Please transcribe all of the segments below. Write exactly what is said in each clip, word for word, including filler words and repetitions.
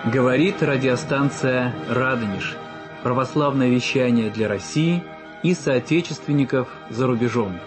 Говорит радиостанция «Радонеж». Православное вещание для России и соотечественников за рубежом.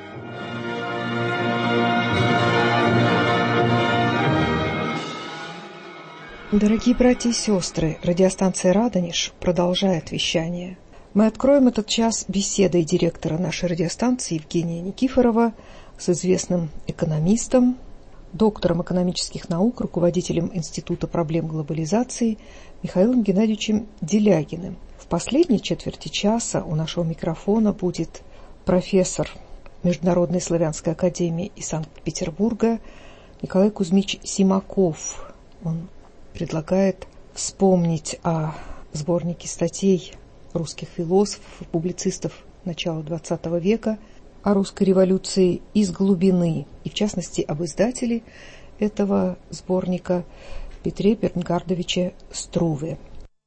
Дорогие братья и сестры, радиостанция «Радонеж» продолжает вещание. Мы откроем этот час беседой директора нашей радиостанции Евгения Никифорова с известным экономистом, доктором экономических наук, руководителем Института проблем глобализации Михаилом Геннадьевичем Делягиным. В последней четверти часа у нашего микрофона будет профессор Международной славянской академии из Санкт-Петербурга Николай Кузьмич Симаков. Он предлагает вспомнить о сборнике статей русских философов и публицистов начала двадцатого века о русской революции из глубины, и в частности об издателе этого сборника Петре Бернгардовиче Струве.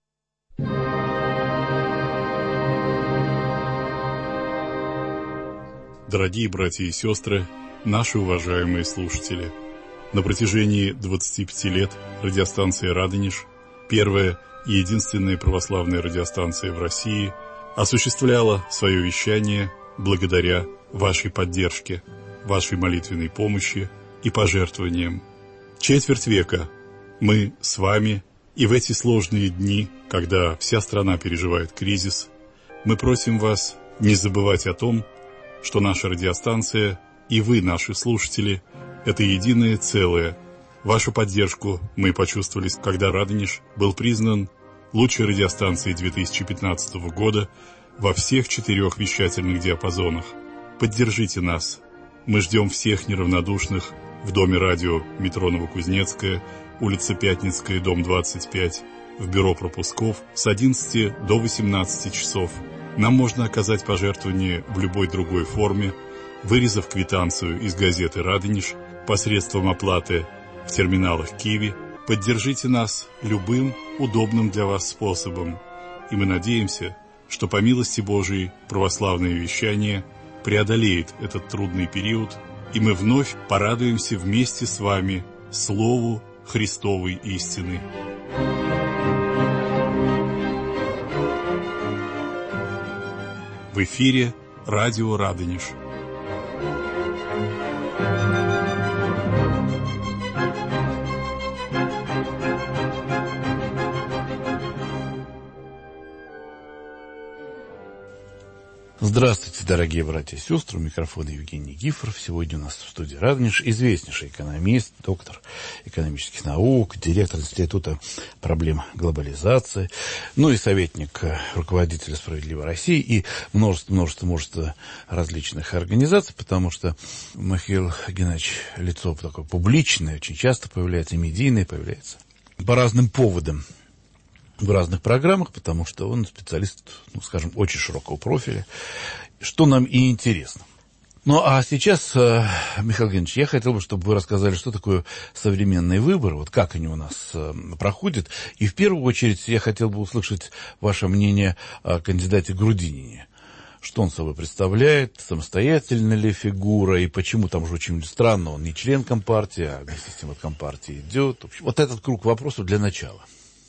Дорогие братья и сестры, наши уважаемые слушатели, на протяжении двадцати пяти лет радиостанция «Радонеж», первая и единственная православная радиостанция в России, осуществляла свое вещание благодаря вашей поддержке, вашей молитвенной помощи и пожертвованиям. Четверть века мы с вами, и в эти сложные дни, когда вся страна переживает кризис, мы просим вас не забывать о том, что наша радиостанция и вы, наши слушатели, это единое целое. Вашу поддержку мы почувствовали, когда «Радонеж» был признан лучшей радиостанцией две тысячи пятнадцатого года во всех четырех вещательных диапазонах. Поддержите нас. Мы ждем всех неравнодушных в Доме радио метро Новокузнецкая, улица Пятницкая, дом двадцать пять, в бюро пропусков с одиннадцати до восемнадцати часов. Нам можно оказать пожертвование в любой другой форме, вырезав квитанцию из газеты «Радонеж» посредством оплаты в терминалах Киви. Поддержите нас любым удобным для вас способом. И мы надеемся, что по милости Божией православное вещание преодолеет этот трудный период, и мы вновь порадуемся вместе с вами Слову Христовой истины. В эфире радио «Радонеж». Здравствуйте, дорогие братья и сестры, у микрофона Евгений Никифоров. Сегодня у нас в студии «Радонеж» известнейший экономист, доктор экономических наук, директор Института проблем глобализации, ну и советник руководителя «Справедливой России» и множество, множество, множество различных организаций, потому что Михаил Геннадьевич лицо такое публичное, очень часто появляется, и медийное появляется по разным поводам в разных программах, потому что он специалист, ну, скажем, очень широкого профиля, что нам и интересно. Ну, а сейчас, Михаил Геннадьевич, я хотел бы, чтобы вы рассказали, что такое современные выборы, вот как они у нас проходят, и в первую очередь я хотел бы услышать ваше мнение о кандидате Грудинине. Что он собой представляет, самостоятельная ли фигура, и почему там же очень странно, он не член Компартии, а вместе с тем от Компартии идет. В общем, вот этот круг вопросов для начала.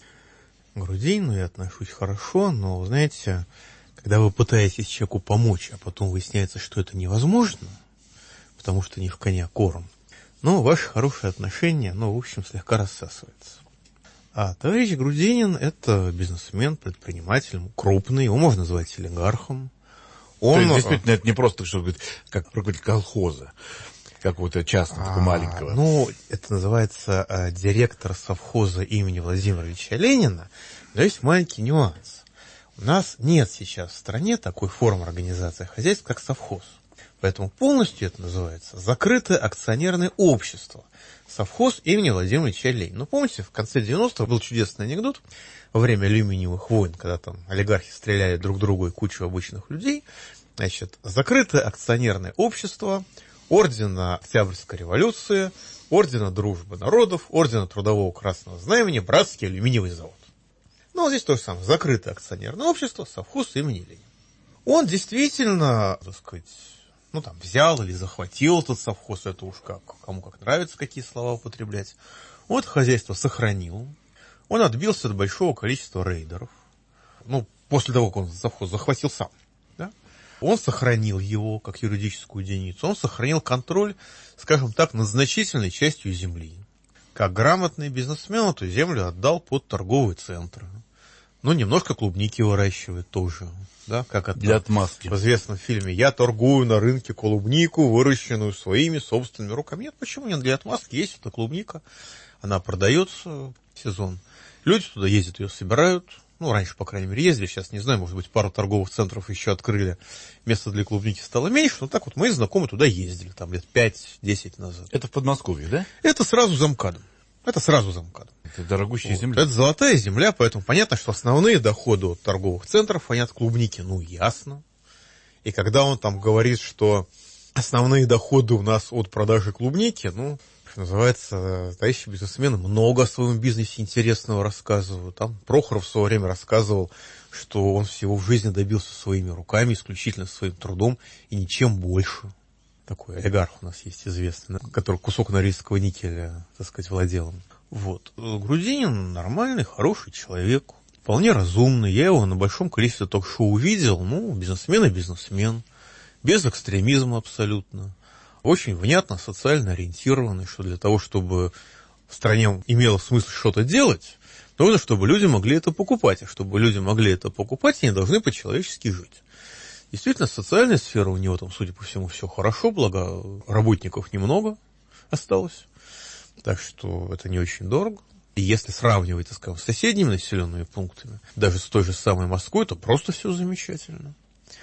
К Грудинину я отношусь хорошо, но, знаете, когда вы пытаетесь человеку помочь, а потом выясняется, что это невозможно, потому что не в коня корм, но ваше хорошее отношение, ну, в общем, слегка рассасывается. А товарищ Грудинин – это бизнесмен, предприниматель, крупный, его можно назвать олигархом. Он... То есть, действительно, это не просто, что говорит, как руководитель колхоза, какого-то частного, такого маленького. А, ну, это называется а, директор совхоза имени Владимира Ильича Ленина. Но есть маленький нюанс. У нас нет сейчас в стране такой формы организации хозяйств, как совхоз. Поэтому полностью это называется закрытое акционерное общество. Совхоз имени Владимира Ильича Ленина. Ну, помните, в конце девяностых был чудесный анекдот во время алюминиевых войн, когда там олигархи стреляли друг другу и кучу обычных людей. Значит, закрытое акционерное общество, ордена Октябрьской революции, ордена Дружбы народов, ордена Трудового Красного Знамени, Братский алюминиевый завод. Ну, вот здесь то же самое. Закрытое акционерное общество, совхоз имени Ленина. Он действительно, так сказать, ну, там, взял или захватил этот совхоз, это уж как, кому как нравится, какие слова употреблять. Вот хозяйство сохранил. Он отбился от большого количества рейдеров. Ну, после того, как он совхоз захватил сам. Да? Он сохранил его как юридическую единицу. Он сохранил контроль, скажем так, над значительной частью земли. Как грамотный бизнесмен эту землю отдал под торговые центры. Ну, немножко клубники выращивает тоже. Да, как это для отмазки. В известном фильме «Я торгую на рынке клубнику, выращенную своими собственными руками». Нет, почему нет? Для отмазки есть эта клубника. Она продается в сезон. Люди туда ездят, ее собирают. Ну, раньше, по крайней мере, ездили. Сейчас, не знаю, может быть, пару торговых центров еще открыли. Места для клубники стало меньше. Но так вот мои знакомые туда ездили. Там лет пять-десять назад. Это в Подмосковье, да? Это сразу за МКАДом. Это сразу за МКАДом. Это дорогущая вот. земля. Это золотая земля, поэтому понятно, что основные доходы от торговых центров, они от клубники, ну, ясно. И когда он там говорит, что основные доходы у нас от продажи клубники, ну, что называется, товарищи бизнесмены много о своем бизнесе интересного рассказывают. Там Прохоров в свое время рассказывал, что он всего в жизни добился своими руками, исключительно своим трудом и ничем больше. Такой олигарх у нас есть известный, который кусок норильского никеля, так сказать, владел. Вот. Грудинин нормальный, хороший человек, вполне разумный. Я его на большом количестве ток-шоу увидел. Ну, бизнесмен и бизнесмен. Без экстремизма абсолютно. Очень внятно, социально ориентированный, что для того, чтобы в стране имело смысл что-то делать, нужно, чтобы люди могли это покупать. А чтобы люди могли это покупать, они должны по-человечески жить. Действительно, социальная сфера у него там, судя по всему, все хорошо, благо работников немного осталось. Так что это не очень дорого. И если сравнивать, так скажем, с соседними населенными пунктами, даже с той же самой Москвой, то просто все замечательно.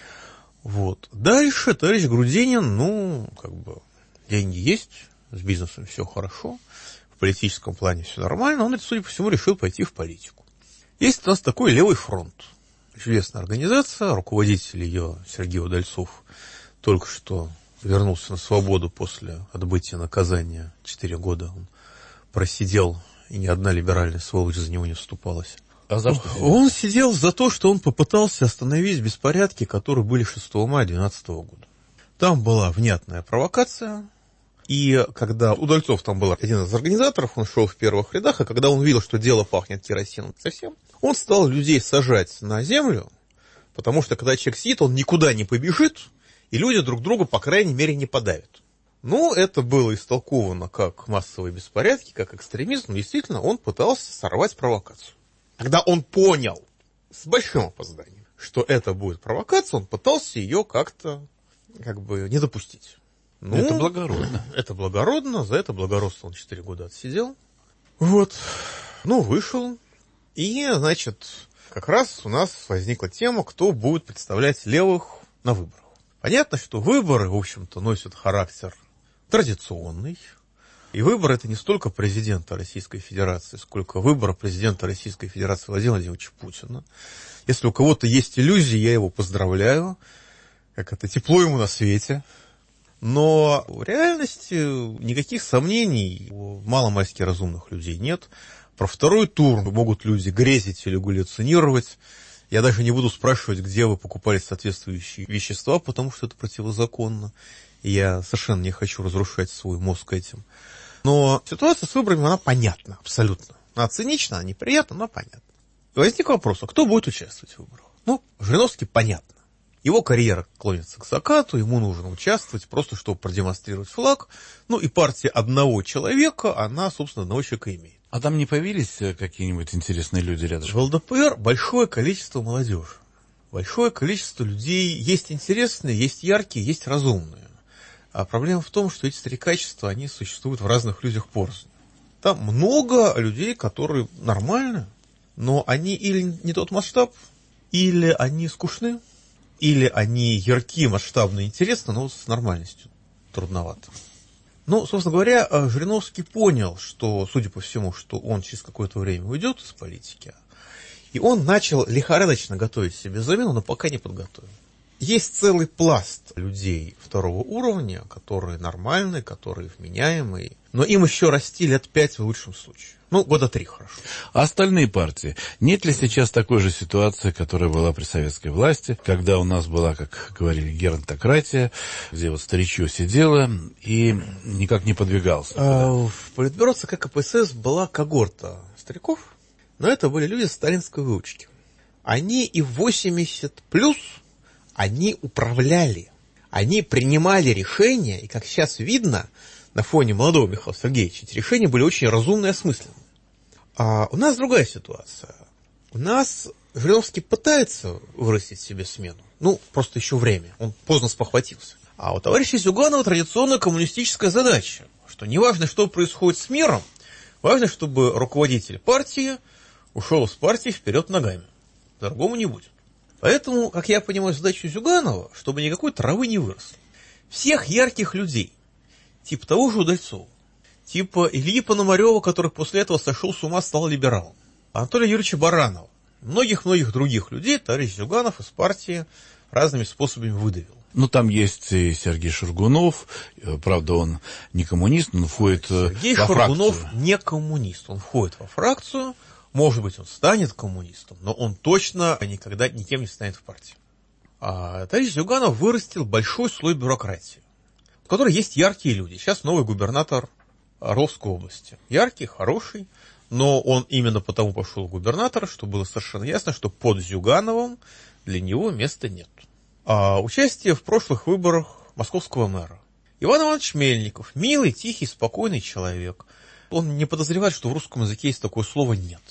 Вот. Дальше товарищ Грудинин, ну, как бы, деньги есть, с бизнесом все хорошо, в политическом плане все нормально, он, судя по всему, решил пойти в политику. Есть у нас такой левый фронт. Известная организация, руководитель ее Сергей Удальцов только что вернулся на свободу после отбытия наказания. Четыре года он просидел, и ни одна либеральная сволочь за него не вступалась. А за что? Он сидел за то, что он попытался остановить беспорядки, которые были шестого мая две тысячи двенадцатого года. Там была внятная провокация, и когда Удальцов там был один из организаторов, он шел в первых рядах, и когда он видел, что дело пахнет керосином совсем, он стал людей сажать на землю, потому что когда человек сидит, он никуда не побежит, и люди друг друга, по крайней мере, не подавят. Ну, это было истолковано как массовые беспорядки, как экстремизм, но действительно он пытался сорвать провокацию. Когда он понял, с большим опозданием, что это будет провокация, он пытался ее как-то, как бы, не допустить. Ну, это благородно. Это благородно, за это благородство он четыре года отсидел. Вот, ну, вышел. И, значит, как раз у нас возникла тема, кто будет представлять левых на выборах. Понятно, что выборы, в общем-то, носят характер традиционный. И выбор это не столько президента Российской Федерации, сколько выбора президента Российской Федерации Владимира Владимировича Путина. Если у кого-то есть иллюзии, я его поздравляю. Как это, тепло ему на свете. Но в реальности никаких сомнений у маломальски разумных людей нет. Про второй тур могут люди грезить или галлюцинировать. Я даже не буду спрашивать, где вы покупали соответствующие вещества, потому что это противозаконно. И я совершенно не хочу разрушать свой мозг этим. Но ситуация с выборами, она понятна абсолютно. Она цинична, она неприятна, но понятна. И возник вопрос, а кто будет участвовать в выборах? Ну, Жириновский понятно. Его карьера клонится к закату, ему нужно участвовать просто, чтобы продемонстрировать флаг. Ну, и партия одного человека, она, собственно, одного человека имеет. А там не появились какие-нибудь интересные люди рядом? В ЛДПР большое количество молодежи. Большое количество людей. Есть интересные, есть яркие, есть разумные. А проблема в том, что эти три качества, они существуют в разных людях порознь. Там много людей, которые нормальны, но они или не тот масштаб, или они скучны, или они яркие, масштабные, интересны, но с нормальностью трудновато. Ну, собственно говоря, Жириновский понял, что, судя по всему, что он через какое-то время уйдет из политики, и он начал лихорадочно готовить себе замену, но пока не подготовил. Есть целый пласт людей второго уровня, которые нормальные, которые вменяемые, но им еще расти лет пять в лучшем случае. Ну, года три хорошо. А остальные партии? Нет ли сейчас такой же ситуации, которая была при советской власти, когда у нас была, как говорили, геронтократия, где вот старичье сидело и никак не подвигался? А, в Политбюро ЦК КПСС была когорта стариков, но это были люди сталинской выучки. Они и в восемьдесят плюс, они управляли, они принимали решения, и, как сейчас видно, на фоне молодого Михаила Сергеевича, эти решения были очень разумные и осмысленные. А у нас другая ситуация. У нас Жириновский пытается вырастить себе смену. Ну, просто еще время. Он поздно спохватился. А у товарища Зюганова традиционная коммунистическая задача, что неважно, что происходит с миром, важно, чтобы руководитель партии ушел из партии вперед ногами. Другому не будет. Поэтому, как я понимаю, задача Зюганова, чтобы никакой травы не выросло. Всех ярких людей, типа того же Удальцова, типа Ильи Пономарева, который после этого сошел с ума, стал либералом, Анатолия Юрьевича Баранова, многих-многих других людей товарищ Зюганов из партии разными способами выдавил. Ну, там есть и Сергей Шургунов, правда, он не коммунист, но входит Сергей во Шургунов фракцию. не коммунист, он входит во фракцию, может быть, он станет коммунистом, но он точно никогда никем не станет в партии. А товарищ Зюганов вырастил большой слой бюрократии, в которой есть яркие люди. Сейчас новый губернатор Орловской области. Яркий, хороший, но он именно потому пошел в губернатора, что было совершенно ясно, что под Зюгановым для него места нет. А участие в прошлых выборах московского мэра. Иван Иванович Мельников, милый, тихий, спокойный человек. Он не подозревает, что в русском языке есть такое слово «нет».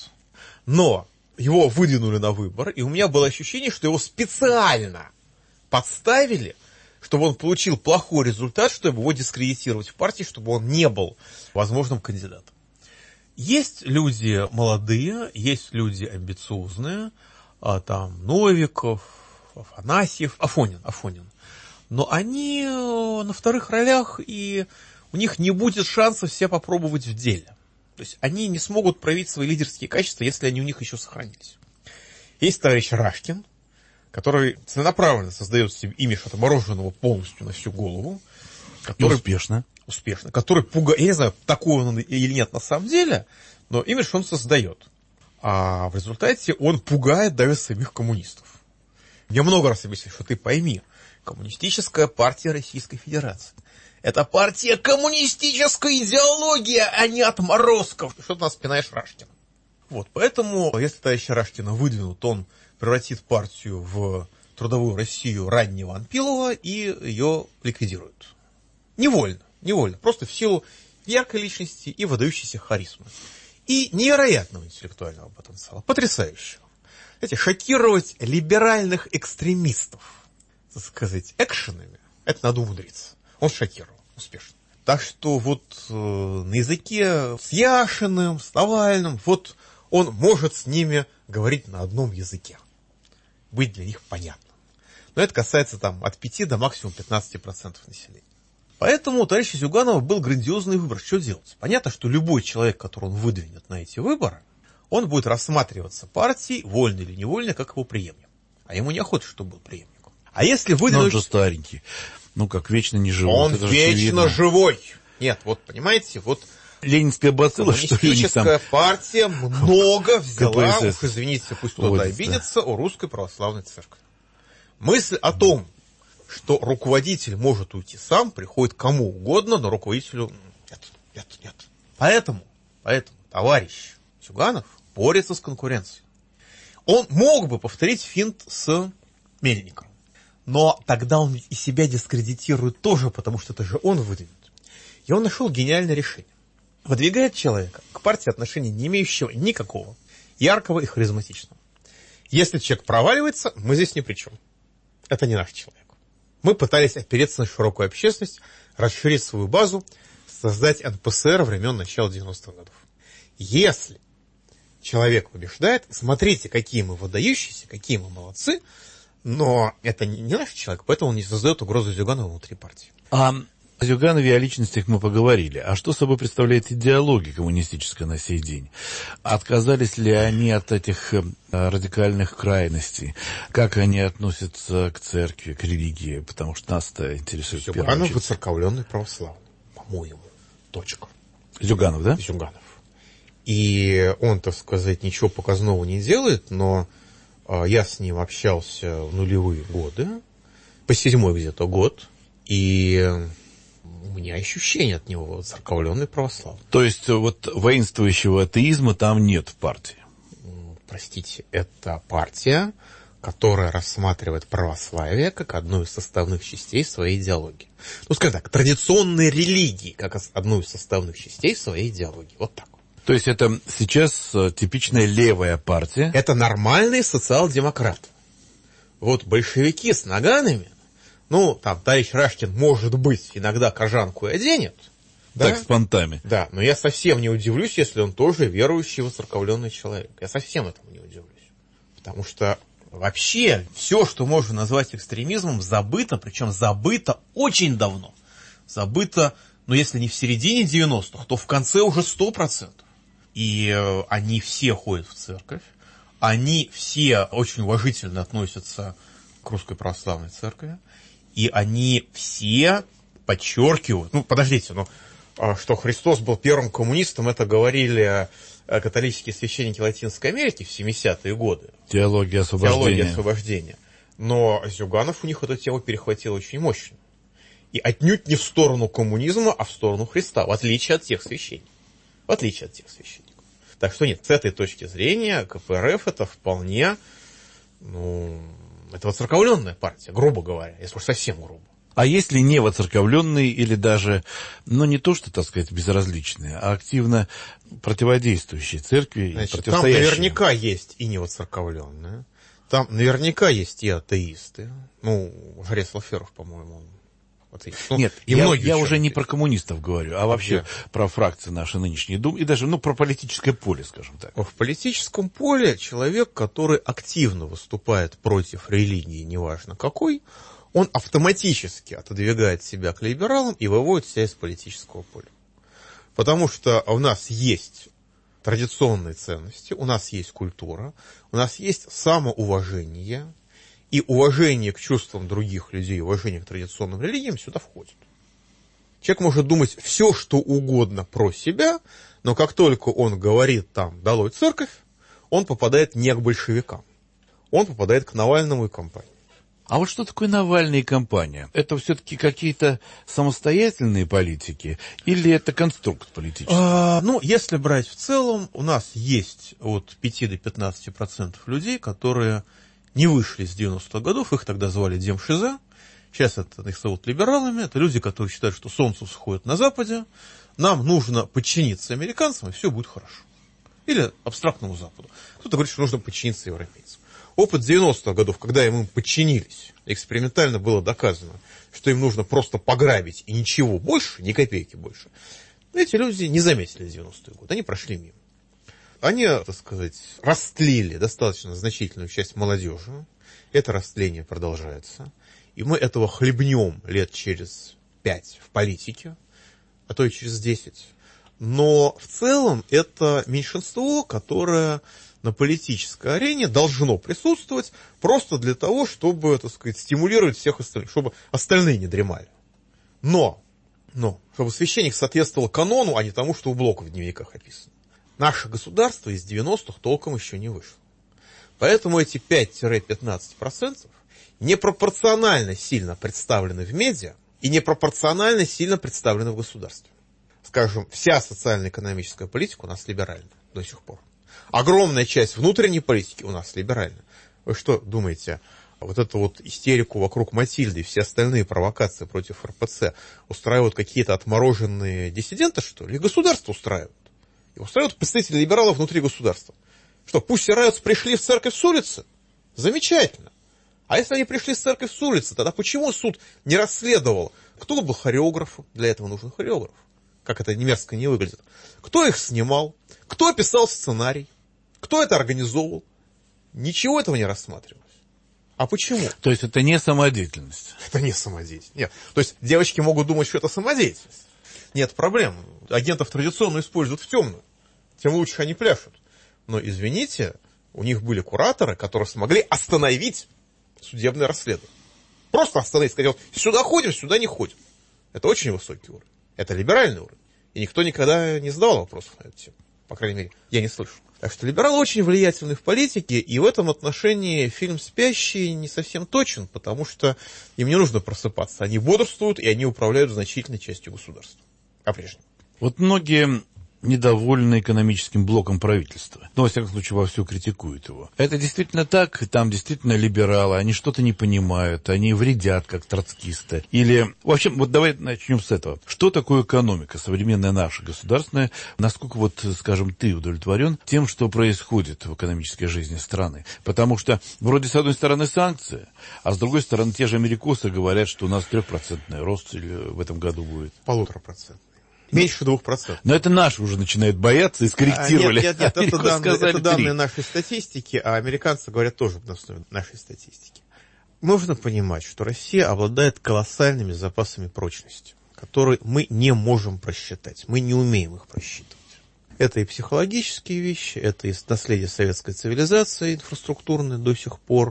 Но его выдвинули на выбор, и у меня было ощущение, что его специально подставили, чтобы он получил плохой результат, чтобы его дискредитировать в партии, чтобы он не был возможным кандидатом. Есть люди молодые, есть люди амбициозные, а там Новиков, Афанасьев, Афонин, Афонин. Но они на вторых ролях, и у них не будет шанса себя попробовать в деле. То есть они не смогут проявить свои лидерские качества, если они у них еще сохранились. Есть товарищ Рашкин, который целенаправленно создает себе имидж отмороженного полностью на всю голову. Который, и успешно. Успешно. Который пугает, я не знаю, такой он или нет на самом деле, но имидж он создает. А в результате он пугает даже самих коммунистов. Мне много раз объяснили, что ты пойми, Коммунистическая партия Российской Федерации — это партия коммунистической идеологии, а не отморозков. Что ты нас пинаешь Рашкина? Вот, поэтому, если товарища Рашкина выдвинут, он превратит партию в трудовую Россию раннего Анпилова и ее ликвидируют. Невольно, невольно, просто в силу яркой личности и выдающейся харизмы. И невероятного интеллектуального потенциала, потрясающего. Знаете, шокировать либеральных экстремистов, так сказать, экшенами, это надо умудриться. Он шокировал успешно. Так что вот э, на языке с Яшиным, с Навальным, вот он может с ними говорить на одном языке. Быть для них понятным. Но это касается там от пяти до максимум пятнадцати процентов населения. Поэтому у товарища Зюганова был грандиозный выбор. Что делать? Понятно, что любой человек, которого он выдвинет на эти выборы, он будет рассматриваться партией, вольно или невольно, как его преемник. А ему неохота, чтобы был преемником. А если выдвинуть... Но он же старенький. Ну, как вечно не живой. Он вечно живой. Нет, вот, понимаете, вот... Ленинская бацилла, что ли, у них там... Коммунистическая партия много взяла, КПСС. уж извините, пусть кто-то Вот, обидится, у Русской Православной Церкви. Мысль о том, что руководитель может уйти сам, приходит кому угодно, но руководителю нет, нет, нет. Поэтому, поэтому товарищ Зюганов борется с конкуренцией. Он мог бы повторить финт с Мельником, но тогда он и себя дискредитирует тоже, потому что это же он выдвинет. И он нашел гениальное решение. Выдвигает человека к партии отношения не имеющего никакого, яркого и харизматичного. Если человек проваливается, мы здесь ни при чем. Это не наш человек. Мы пытались опереться на широкую общественность, расширить свою базу, создать эн пэ эс эр времен начала девяностых годов. Если человек побеждает, смотрите, какие мы выдающиеся, какие мы молодцы, но это не наш человек, поэтому он не создает угрозу Зюганова внутри партии. А о Зюганове и о личностях мы поговорили. А что собой представляет идеология коммунистическая на сей день? Отказались ли они от этих э, радикальных крайностей? Как они относятся к церкви, к религии? Потому что нас-то интересует в первую Зюганов очередь. выцерковленный православный, по-моему. Точка. Зюганов, да? Зюганов. И он, так сказать, ничего показного не делает, но э, я с ним общался в нулевые годы, по седьмой где-то год, и у меня ощущение от него церковленный православный. То есть вот воинствующего атеизма там нет в партии? простите, это партия, которая рассматривает православие как одну из составных частей своей идеологии. Ну, скажем так, традиционные религии как одну из составных частей своей идеологии. Вот так. То есть это сейчас типичная левая партия? Это нормальные социал-демократы. Вот большевики с наганами, ну, там, товарищ Рашкин, может быть, иногда кожанку и оденет. Так, да? с понтами. Да, но я совсем не удивлюсь, если он тоже верующий, воцерковленный человек. Я совсем этому не удивлюсь. Потому что вообще все, что можно назвать экстремизмом, забыто, причем забыто очень давно. Забыто, ну, если не в середине девяностых, то в конце уже сто процентов. И э, они все ходят в церковь, они все очень уважительно относятся к Русской Православной Церкви, и они все подчеркивают, ну, подождите, ну, что Христос был первым коммунистом, это говорили католические священники Латинской Америки в семидесятые годы. Теология освобождения. Теология освобождения. Но Зюганов у них эту тему перехватил очень мощно. И отнюдь не в сторону коммунизма, а в сторону Христа, в отличие от тех священников. В отличие от тех священников. Так что нет, с этой точки зрения ка пэ эр эф это вполне, ну, это воцерковленная партия, грубо говоря, если уж совсем грубо. А если не воцерковленные или даже, ну, не то, что, так сказать, безразличные, а активно противодействующие церкви, значит, и противостоящие? Там наверняка есть и невоцерковленные, там наверняка есть и атеисты. Ну, Жрец Лаферов, по-моему, атеист. Ну, нет, и я, многие я уже атеисты. Не про коммунистов говорю, а вообще Где? Про фракции нашей нынешней Думы и даже, ну, про политическое поле, скажем так. В политическом поле человек, который активно выступает против религии, неважно какой, он автоматически отодвигает себя к либералам и выводит себя из политического поля. Потому что у нас есть традиционные ценности, у нас есть культура, у нас есть самоуважение, и уважение к чувствам других людей, уважение к традиционным религиям сюда входит. Человек может думать все, что угодно про себя, но как только он говорит там «долой церковь», он попадает не к большевикам, он попадает к Навальному и компании. А вот что такое Навальный и компания? Это все-таки какие-то самостоятельные политики или это конструкт политический? А, ну, если брать в целом, у нас есть от пяти до пятнадцати процентов людей, которые не вышли с девяностых годов, их тогда звали демшиза, сейчас это, их зовут либералами, это люди, которые считают, что солнце всходит на Западе, нам нужно подчиниться американцам, и все будет хорошо. Или абстрактному Западу. Кто-то говорит, что нужно подчиниться европейцам. Опыт девяностых годов, когда им, им подчинились, экспериментально было доказано, что им нужно просто пограбить и ничего больше, ни копейки больше. Эти люди не заметили девяностые годы, они прошли мимо. Они, так сказать, растлили достаточно значительную часть молодежи. Это растление продолжается. И мы этого хлебнем лет через пять в политике, а то и через десять. Но в целом это меньшинство, которое на политической арене должно присутствовать просто для того, чтобы, так сказать, стимулировать всех остальных, чтобы остальные не дремали. Но, но, чтобы священник соответствовал канону, а не тому, что у Блока в дневниках описано. Наше государство из девяностых толком еще не вышло. Поэтому эти пять-пятнадцать процентов непропорционально сильно представлены в медиа и непропорционально сильно представлены в государстве. Скажем, вся социально-экономическая политика у нас либеральная до сих пор. Огромная часть внутренней политики у нас либеральная. Вы что думаете, вот эту вот истерику вокруг Матильды и все остальные провокации против эр пэ цэ устраивают какие-то отмороженные диссиденты, что ли? Или государство устраивает? И устраивают представители либералов внутри государства. Что, пусть Райотс пришли в церковь с улицы? Замечательно. А если они пришли в церковь с улицы, тогда почему суд не расследовал, кто был хореографом? Для этого нужен хореограф. Как это мерзко не выглядит. Кто их снимал? Кто писал сценарий? Кто это организовывал? Ничего этого не рассматривалось. А почему? То есть это не самодеятельность? Это не самодеятельность. Нет. То есть девочки могут думать, что это самодеятельность. Нет проблем. Агентов традиционно используют в темную. Тем лучше они пляшут. Но, извините, у них были кураторы, которые смогли остановить судебное расследование. Просто остановить. Сказать, вот сюда ходим, сюда не ходим. Это очень высокий уровень. Это либеральный уровень. И никто никогда не задавал вопросов на эту тему. По крайней мере, я не слышу. Так что либералы очень влиятельны в политике, и в этом отношении фильм «Спящий» не совсем точен, потому что им не нужно просыпаться. Они бодрствуют, и они управляют значительной частью государства. По-прежнему. Вот многие недовольны экономическим блоком правительства. Но, во всяком случае, вовсю критикуют его. Это действительно так, там действительно либералы, они что-то не понимают, они вредят, как троцкисты. Или, в общем, вот давай начнем с этого. Что такое экономика, современная наша, государственная? Насколько, вот, скажем, ты удовлетворен тем, что происходит в экономической жизни страны? Потому что, вроде, с одной стороны, санкции, а с другой стороны, те же америкосы говорят, что у нас трехпроцентный рост в этом году будет. Полутора процентов. Меньше двух процентов. Но это наши уже начинают бояться и скорректировали. А, нет, нет, нет, это данные, это данные нашей статистики, а американцы говорят тоже на основе нашей статистики. Нужно понимать, что Россия обладает колоссальными запасами прочности, которые мы не можем просчитать, мы не умеем их просчитывать. Это и психологические вещи, это и наследие советской цивилизации инфраструктурной до сих пор.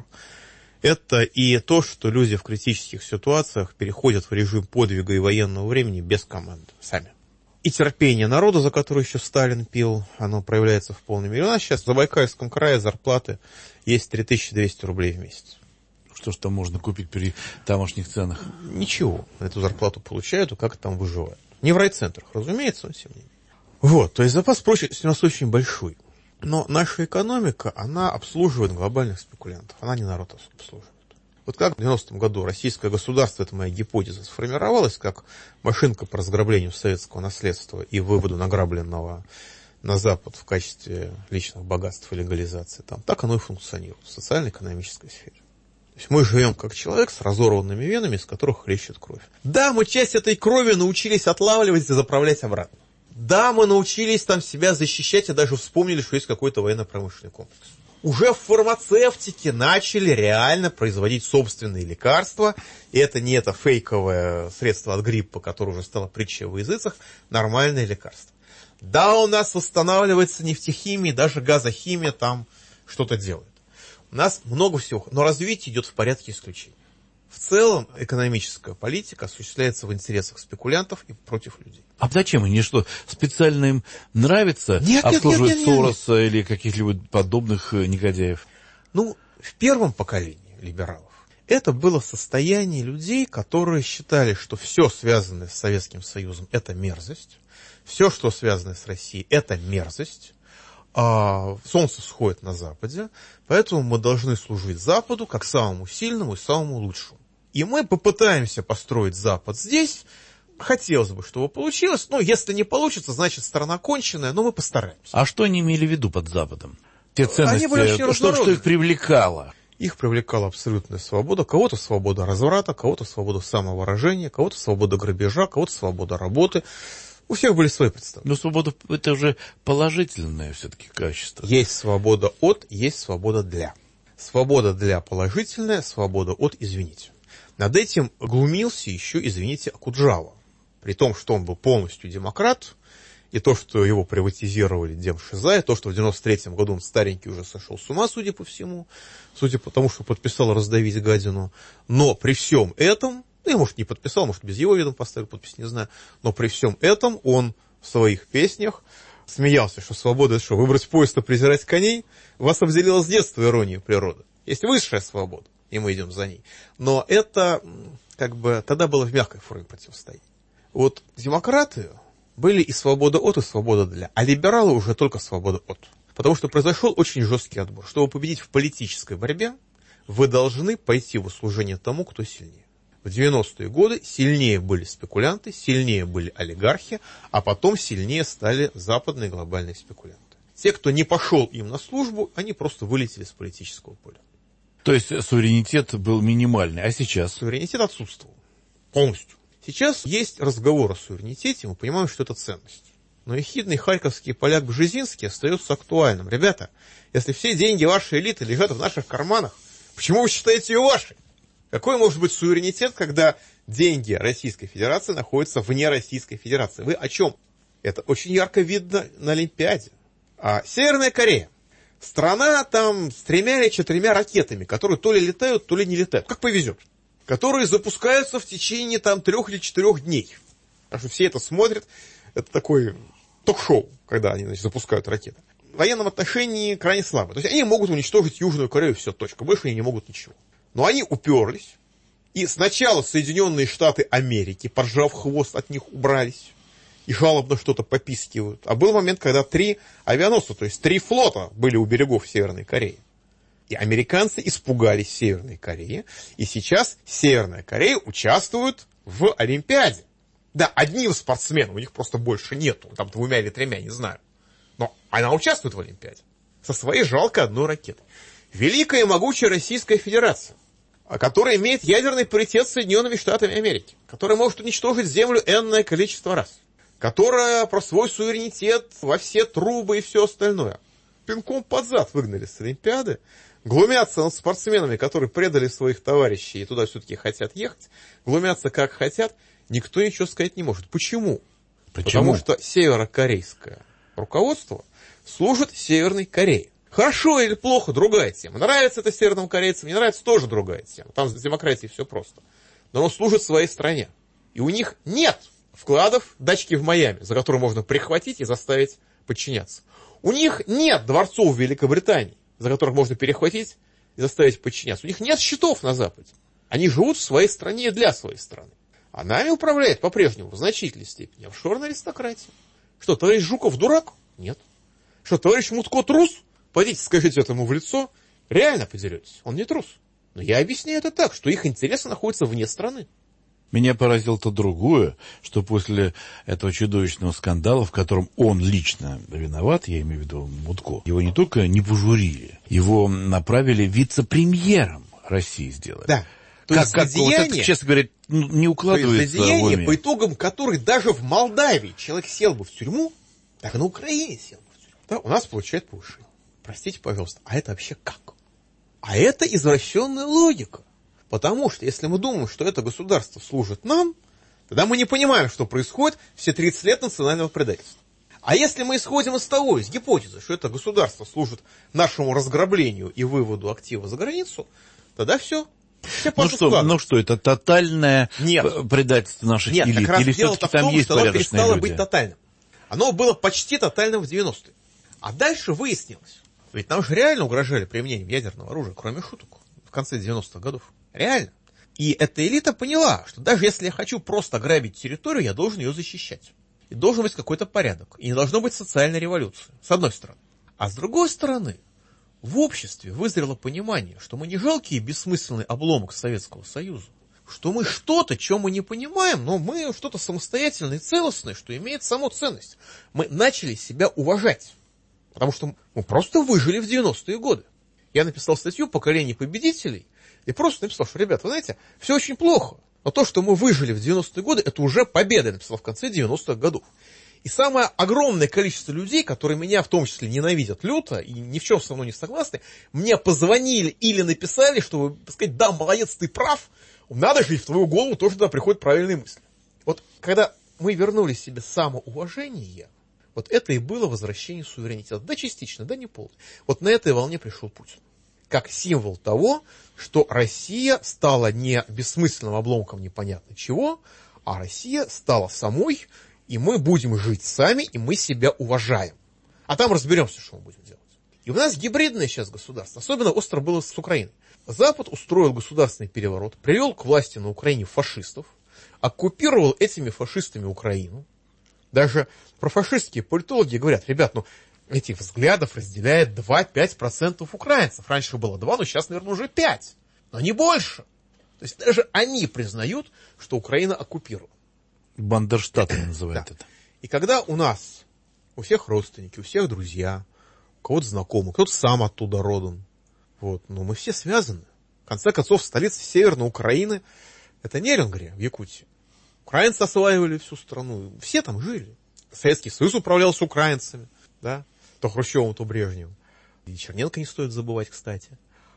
Это и то, что люди в критических ситуациях переходят в режим подвига и военного времени без команды, сами. И терпение народа, за которое еще Сталин пил, оно проявляется в полной мере. У нас сейчас в Забайкальском крае зарплаты есть три тысячи двести рублей в месяц. Что ж там можно купить при тамошних ценах? Ничего. Эту зарплату получают, и как там выживают. Не в райцентрах, разумеется, но тем не менее. Вот, то есть запас прочности у нас очень большой. Но наша экономика, она обслуживает глобальных спекулянтов. Она не народ обслуживает. Вот как в девяностом году российское государство, это моя гипотеза, сформировалось как машинка по разграблению советского наследства и выводу награбленного на Запад в качестве личных богатств и легализации там, так оно и функционирует в социально-экономической сфере. То есть мы живем как человек с разорванными венами, из которых хлещет кровь. Да, мы часть этой крови научились отлавливать и заправлять обратно. Да, мы научились там себя защищать и даже вспомнили, что есть какой-то военно-промышленный комплекс. Уже в фармацевтике начали реально производить собственные лекарства. И это не это фейковое средство от гриппа, которое уже стало притчей во языцах, нормальное лекарство. Да, у нас восстанавливается нефтехимия, даже газохимия там что-то делает. У нас много всего, но развитие идет в порядке исключений. В целом экономическая политика осуществляется в интересах спекулянтов и против людей. А зачем? Они что, специально им нравится нет, обслуживать нет, нет, нет, Сороса нет. или каких-либо подобных негодяев? Ну, в первом поколении либералов это было состояние людей, которые считали, что все связанное с Советским Союзом это мерзость, все, что связано с Россией, это мерзость. А солнце сходит на Западе, поэтому мы должны служить Западу как самому сильному и самому лучшему. И мы попытаемся построить Запад здесь. Хотелось бы, чтобы получилось, но если не получится, значит страна конченая, но мы постараемся. А что они имели в виду под Западом? Те ценности, они были очень что, что их привлекало? Их привлекала абсолютная свобода. Кого-то свобода разврата, кого-то свобода самовыражения, кого-то свобода грабежа, кого-то свобода работы. У всех были свои представления. Но свобода – это уже положительное все-таки качество. Есть свобода от, есть свобода для. Свобода для положительная, свобода от, извините. Над этим глумился еще, извините, Окуджава. При том, что он был полностью демократ, и то, что его приватизировали Демшиза, и то, что в девяносто третьем году он старенький уже сошел с ума, судя по всему, судя по тому, что подписал раздавить гадину. Но при всем этом, ну, я, может, не подписал, может, без его ведома поставил подпись, не знаю, но при всем этом он в своих песнях смеялся, что свобода – это что, выбрать поезд и презирать коней? Вас обделила с детства ирония природы. Есть высшая свобода, и мы идем за ней. Но это, как бы, тогда было в мягкой форме противостояния. Вот демократы были и свобода от, и свобода для, а либералы уже только свобода от. Потому что произошел очень жесткий отбор. Чтобы победить в политической борьбе, вы должны пойти в услужение тому, кто сильнее. В девяностые годы сильнее были спекулянты, сильнее были олигархи, а потом сильнее стали западные глобальные спекулянты. Те, кто не пошел им на службу, они просто вылетели с политического поля. То есть суверенитет был минимальный, а сейчас? Суверенитет отсутствовал полностью. Сейчас есть разговор о суверенитете, мы понимаем, что это ценность. Но ехидный харьковский поляк Бжезинский остается актуальным. Ребята, если все деньги вашей элиты лежат в наших карманах, почему вы считаете ее вашей? Какой может быть суверенитет, когда деньги Российской Федерации находятся вне Российской Федерации? Вы о чем? Это очень ярко видно на Олимпиаде. А Северная Корея. Страна там с тремя или четырьмя ракетами, которые то ли летают, то ли не летают. Как повезет. Которые запускаются в течение там трех или четырех дней. Так что все это смотрят. Это такой ток-шоу, когда они, значит, запускают ракеты. В военном отношении крайне слабо. То есть они могут уничтожить Южную Корею, все, точка. Больше они не могут ничего. Но они уперлись. И сначала Соединенные Штаты Америки, поджав хвост, от них убрались. и жалобно что-то попискивают. А был момент, когда три авианосца, то есть три флота были у берегов Северной Кореи. И американцы испугались Северной Кореи, и сейчас Северная Корея участвует в Олимпиаде. Да, одним спортсменом, у них просто больше нету, там двумя или тремя, не знаю. Но она участвует в Олимпиаде со своей жалкой одной ракетой. Великая и могучая Российская Федерация, которая имеет ядерный паритет с Соединенными Штатами Америки, которая может уничтожить Землю энное количество раз, которая про свой суверенитет во все трубы и все остальное. Пинком под зад выгнали с Олимпиады, глумятся над спортсменами, которые предали своих товарищей и туда все-таки хотят ехать, глумятся как хотят, никто ничего сказать не может. Почему? Почему? Потому что северокорейское руководство служит Северной Корее. Хорошо или плохо, другая тема. Нравится это северным корейцам, не нравится, тоже другая тема. Там с демократией все просто. Но он служит своей стране. И у них нет вкладов, дачки в Майами, за которые можно прихватить и заставить подчиняться. У них нет дворцов в Великобритании, за которых можно перехватить и заставить подчиняться. У них нет счетов на Западе. Они живут в своей стране и для своей страны. А нами управляет по-прежнему в значительной степени офшорная аристократия. Что, товарищ Жуков дурак? Нет. Что, товарищ Мутко трус? Пойдите, скажите этому в лицо. Реально подеретесь. Он не трус. Но я объясняю это так, что их интересы находятся вне страны. Меня поразило-то другое, что после этого чудовищного скандала, в котором он лично виноват, я имею в виду Мутко, его не только не пожурили, его направили вице-премьером России сделать. Да. То как, есть как, вот это, честно говоря, не укладывается то есть за деяние, в уме. по итогам которых даже в Молдавии человек сел бы в тюрьму, так и на Украине сел бы в тюрьму. Да, у нас получает повышение. Простите, пожалуйста, а это вообще как? А это извращенная логика. Потому что если мы думаем, что это государство служит нам, тогда мы не понимаем, что происходит все тридцать лет национального предательства. А если мы исходим из того, из гипотезы, что это государство служит нашему разграблению и выводу актива за границу, тогда все. все ну, что, ну что, это тотальное Нет. предательство наших Нет, элит? Как раз Или дело-то в там том, есть что оно перестало люди? быть тотальным. Оно было почти тотальным в девяностые. А дальше выяснилось, ведь нам же реально угрожали применением ядерного оружия, кроме шуток, в конце девяностых годов. Реально. И эта элита поняла, что даже если я хочу просто грабить территорию, я должен ее защищать. И должен быть какой-то порядок. И не должно быть социальной революции. С одной стороны. А с другой стороны, в обществе вызрело понимание, что мы не жалкий и бессмысленный обломок Советского Союза. Что мы что-то, чего мы не понимаем, но мы что-то самостоятельное и целостное, что имеет саму ценность. Мы начали себя уважать. Потому что мы просто выжили в девяностые годы. Я написал статью «Поколение победителей», и просто написал, что, ребята, вы знаете, все очень плохо. Но то, что мы выжили в девяностые годы, это уже победа, я написал в конце девяностых годов. И самое огромное количество людей, которые меня в том числе ненавидят люто и ни в чем со мной не согласны, мне позвонили или написали, чтобы сказать, да, молодец, ты прав, надо же, и в твою голову тоже туда приходят правильные мысли. Вот когда мы вернули себе самоуважение, вот это и было возвращение суверенитета. Да, частично, да, не полностью. Вот на этой волне пришел Путин. Как символ того, что Россия стала не бессмысленным обломком непонятно чего, а Россия стала самой, и мы будем жить сами, и мы себя уважаем. А там разберемся, что мы будем делать. И у нас гибридное сейчас государство. Особенно остро было с Украиной. Запад устроил государственный переворот, привел к власти на Украине фашистов, оккупировал этими фашистами Украину. Даже профашистские политологи говорят, ребят, ну этих взглядов разделяет два-пять процентов украинцев. Раньше было два, но сейчас, наверное, уже пять. Но не больше. То есть даже они признают, что Украина оккупирована. Бандерштаты называют да. это. И когда у нас, у всех родственники, у всех друзья, у кого-то знакомый, кто-то сам оттуда родом, вот, но мы все связаны. В конце концов, столица Северной Украины — это Нерюнгри в Якутии. Украинцы осваивали всю страну, все там жили. Советский Союз управлялся украинцами, да, то Хрущевым, то Брежневым. И Черненко не стоит забывать, кстати.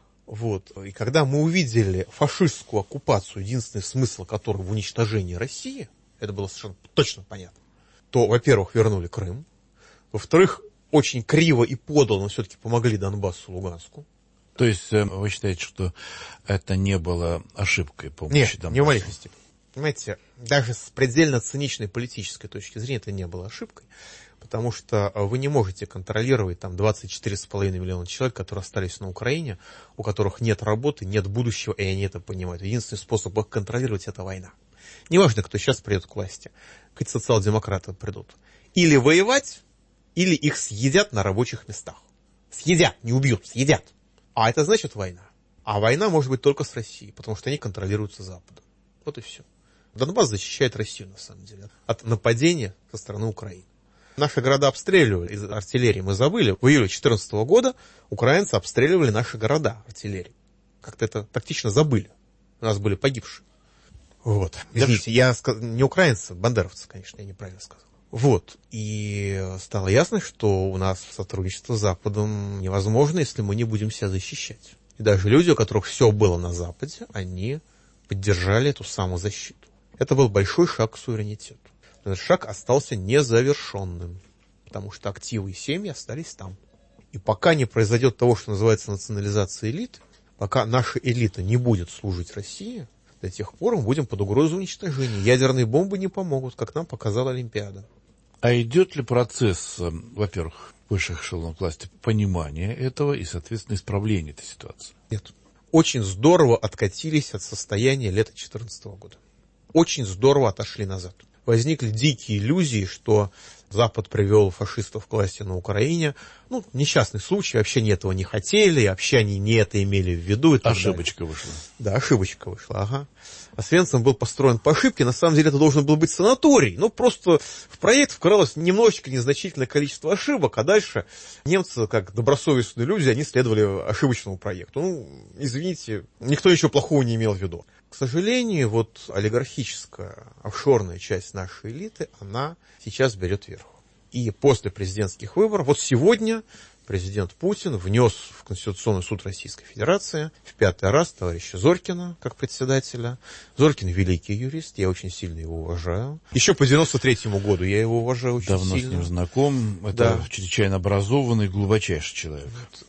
Вот. И когда мы увидели фашистскую оккупацию, единственный смысл которой в уничтожении России, это было совершенно точно понятно, то, во-первых, вернули Крым, во-вторых, очень криво и подло, но все-таки помогли Донбассу, Луганску. То есть вы считаете, что это не было ошибкой помощи Нет, Донбассу? не в маленькой степени. Понимаете, даже с предельно циничной политической точки зрения это не было ошибкой, потому что вы не можете контролировать там двадцать четыре с половиной миллиона человек, которые остались на Украине, у которых нет работы, нет будущего, и они это понимают. Единственный способ их контролировать — это война. неважно, кто сейчас придет к власти, хоть социал-демократы придут, или воевать, или их съедят на рабочих местах. Съедят, не убьют, съедят. А это значит война. А война может быть только с Россией, потому что они контролируются Западом. Вот и все. Донбасс защищает Россию, на самом деле, от нападения со стороны Украины. Наши города обстреливали из артиллерии, мы забыли. В июле две тысячи четырнадцатого года украинцы обстреливали наши города артиллерией. Как-то это тактично забыли. У нас были погибшие. Вот. Извините, я сказал, не украинцы, бандеровцы, конечно, я неправильно сказал. Вот. И стало ясно, что у нас сотрудничество с Западом невозможно, если мы не будем себя защищать. И даже люди, у которых все было на Западе, они поддержали эту самозащиту. Это был большой шаг к суверенитету. Этот шаг остался незавершенным, потому что активы и семьи остались там. И пока не произойдет того, что называется национализация элит, пока наша элита не будет служить России, до тех пор мы будем под угрозой уничтожения. Ядерные бомбы не помогут, как нам показала Олимпиада. А идет ли процесс, во-первых, высших эшелонов власти понимания этого и, соответственно, исправления этой ситуации? Нет. Очень здорово откатились от состояния лета две тысячи четырнадцатого года. Очень здорово отошли назад. Возникли дикие иллюзии, что Запад привел фашистов к власти на Украине. Ну, несчастный случай, вообще они этого не хотели, вообще они не это имели в виду. И ошибочка далее. вышла. Да, ошибочка вышла, ага. Освенцим был построен по ошибке, на самом деле это должен был быть санаторий. Ну, просто в проект вкралось немножечко незначительное количество ошибок, а дальше немцы, как добросовестные люди, они следовали ошибочному проекту. Ну, извините, никто ничего плохого не имел в виду. К сожалению, вот олигархическая офшорная часть нашей элиты, она сейчас берет верх. И после президентских выборов, вот сегодня президент Путин внес в Конституционный суд Российской Федерации в пятый раз товарища Зорькина как председателя. Зорькин великий юрист, я очень сильно его уважаю. Еще по девяносто третьему году я его уважаю очень Давно сильно. Давно с ним знаком. Это да. Чрезвычайно образованный, глубочайший человек.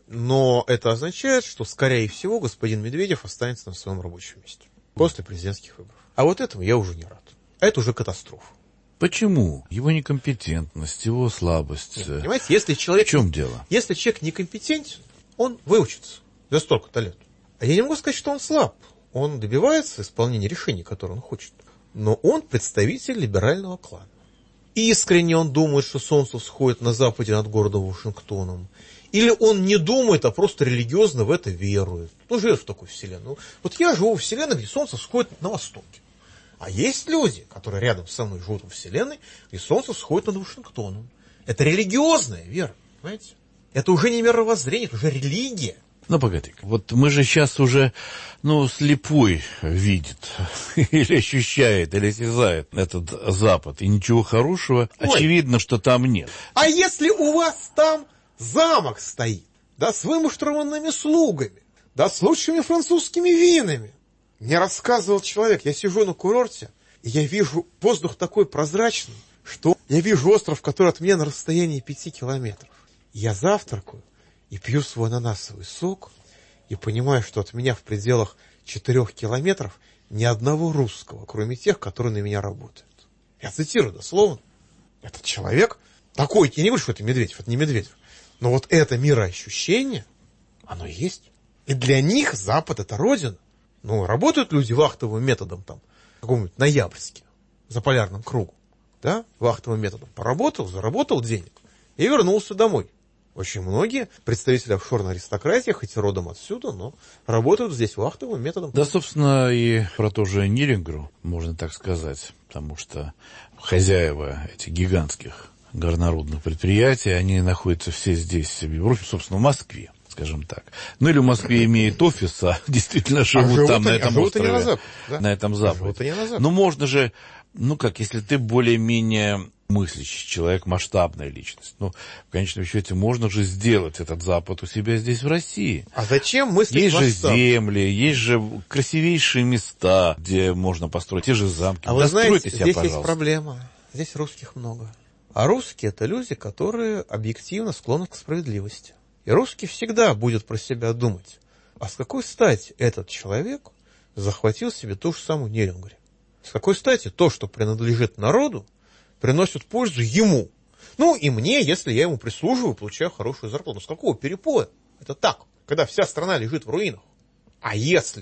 Но это означает, что, скорее всего, господин Медведев останется на своем рабочем месте после президентских выборов. А вот этому я уже не рад. Это уже катастрофа. Почему? Его некомпетентность, его слабость. Нет, понимаете, если человек... В чем дело? Если человек некомпетентен, он выучится за столько-то лет. А я не могу сказать, что он слаб. Он добивается исполнения решений, которые он хочет. Но он представитель либерального клана. Искренне он думает, что солнце всходит на западе над городом Вашингтоном. Или он не думает, а просто религиозно в это верует. Ну, живет в такой вселенной. Вот я живу в вселенной, где солнце всходит на востоке. А есть люди, которые рядом со мной живут во вселенной, где солнце всходит над Вашингтоном. Это религиозная вера, понимаете? Это уже не мировоззрение, это уже религия. Ну, погоди, вот мы же сейчас уже, ну, слепой видит, или ощущает, или осязает этот Запад, и ничего хорошего, Ой. очевидно, что там нет. А если у вас там замок стоит, да, с вымуштрованными слугами, да, с лучшими французскими винами? Мне рассказывал человек, я сижу на курорте, и я вижу воздух такой прозрачный, что я вижу остров, который от меня на расстоянии пяти километров. Я завтракаю и пью свой ананасовый сок, и понимаю, что от меня в пределах четырех километров ни одного русского, кроме тех, которые на меня работают. Я цитирую дословно. Этот человек такой, я не говорю, что это Медведев, это не Медведев, но вот это мироощущение, оно есть. И для них Запад — это родина. Ну, работают люди вахтовым методом, там, каком-нибудь Ноябрьске, за полярным кругом, да, вахтовым методом. Поработал, заработал денег и вернулся домой. Очень многие представители офшорной аристократии, хоть и родом отсюда, но работают здесь вахтовым методом. Да, собственно, и про то же Нерюнгру, можно так сказать, потому что хозяева этих гигантских горнорудных предприятий, они находятся все здесь, в Европе, собственно, в Москве. Скажем так. Ну, или в Москве имеет офис, а действительно живут, а живут там, они, на этом а острове, на, запад, да? на этом западе. А ну, можно же, ну как, если ты более-менее мыслящий человек, масштабная личность, ну, в конечном счете, можно же сделать этот Запад у себя здесь, в России. А зачем мыслить Есть масштаб? же земли, есть же красивейшие места, где можно построить те же замки. А вы знаете, себя, здесь пожалуйста. Есть проблема. Здесь русских много. А русские — это люди, которые объективно склонны к справедливости. И русский всегда будет про себя думать, а с какой стати этот человек захватил себе ту же самую Нерюнгри? С какой стати то, что принадлежит народу, приносит пользу ему? Ну и мне, если я ему прислуживаю, получаю хорошую зарплату. С какого перепоя? Это так, когда вся страна лежит в руинах. А если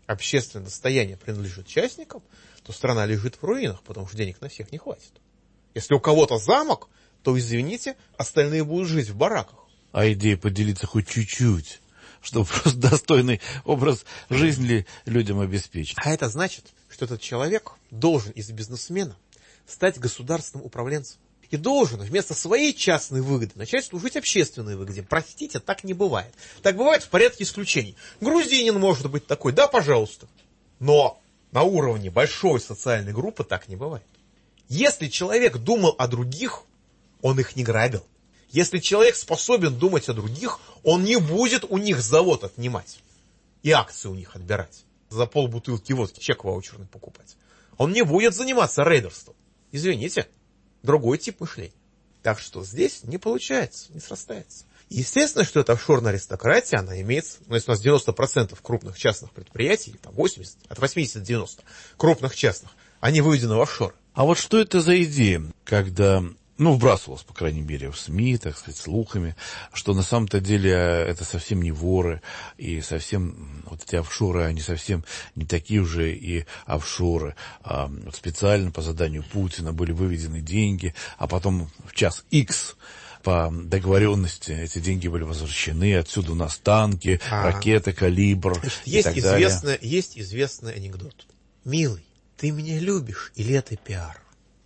общественное достояние принадлежит частникам, то страна лежит в руинах, потому что денег на всех не хватит. Если у кого-то замок, то, извините, остальные будут жить в бараках. А идея поделиться хоть чуть-чуть, чтобы просто достойный образ жизни людям обеспечить. А это значит, что этот человек должен из бизнесмена стать государственным управленцем. И должен вместо своей частной выгоды начать служить общественной выгоде. Простите, так не бывает. Так бывает в порядке исключений. Грузинин может быть такой, да, пожалуйста. Но на уровне большой социальной группы так не бывает. Если человек думал о других, он их не грабил. Если человек способен думать о других, он не будет у них завод отнимать и акции у них отбирать. За полбутылки водки чек ваучерный покупать. Он не будет заниматься рейдерством. Извините, другой тип мышления. Так что здесь не получается, не срастается. Естественно, что эта офшорная аристократия, она имеет, ну, если у нас девяносто процентов крупных частных предприятий, там восемьдесят, от восьмидесяти до девяноста крупных частных, они выведены в офшоры. А вот что это за идея, когда, ну, вбрасывалось, по крайней мере, в СМИ, так сказать, слухами, что на самом-то деле это совсем не воры, и совсем вот эти офшоры, они совсем не такие уже и офшоры. А специально по заданию Путина были выведены деньги, а потом в час Х по договоренности эти деньги были возвращены, отсюда у нас танки, а, ракеты, калибр. Значит, и есть, так известный, далее. есть известный анекдот. Милый, ты меня любишь или это пиар?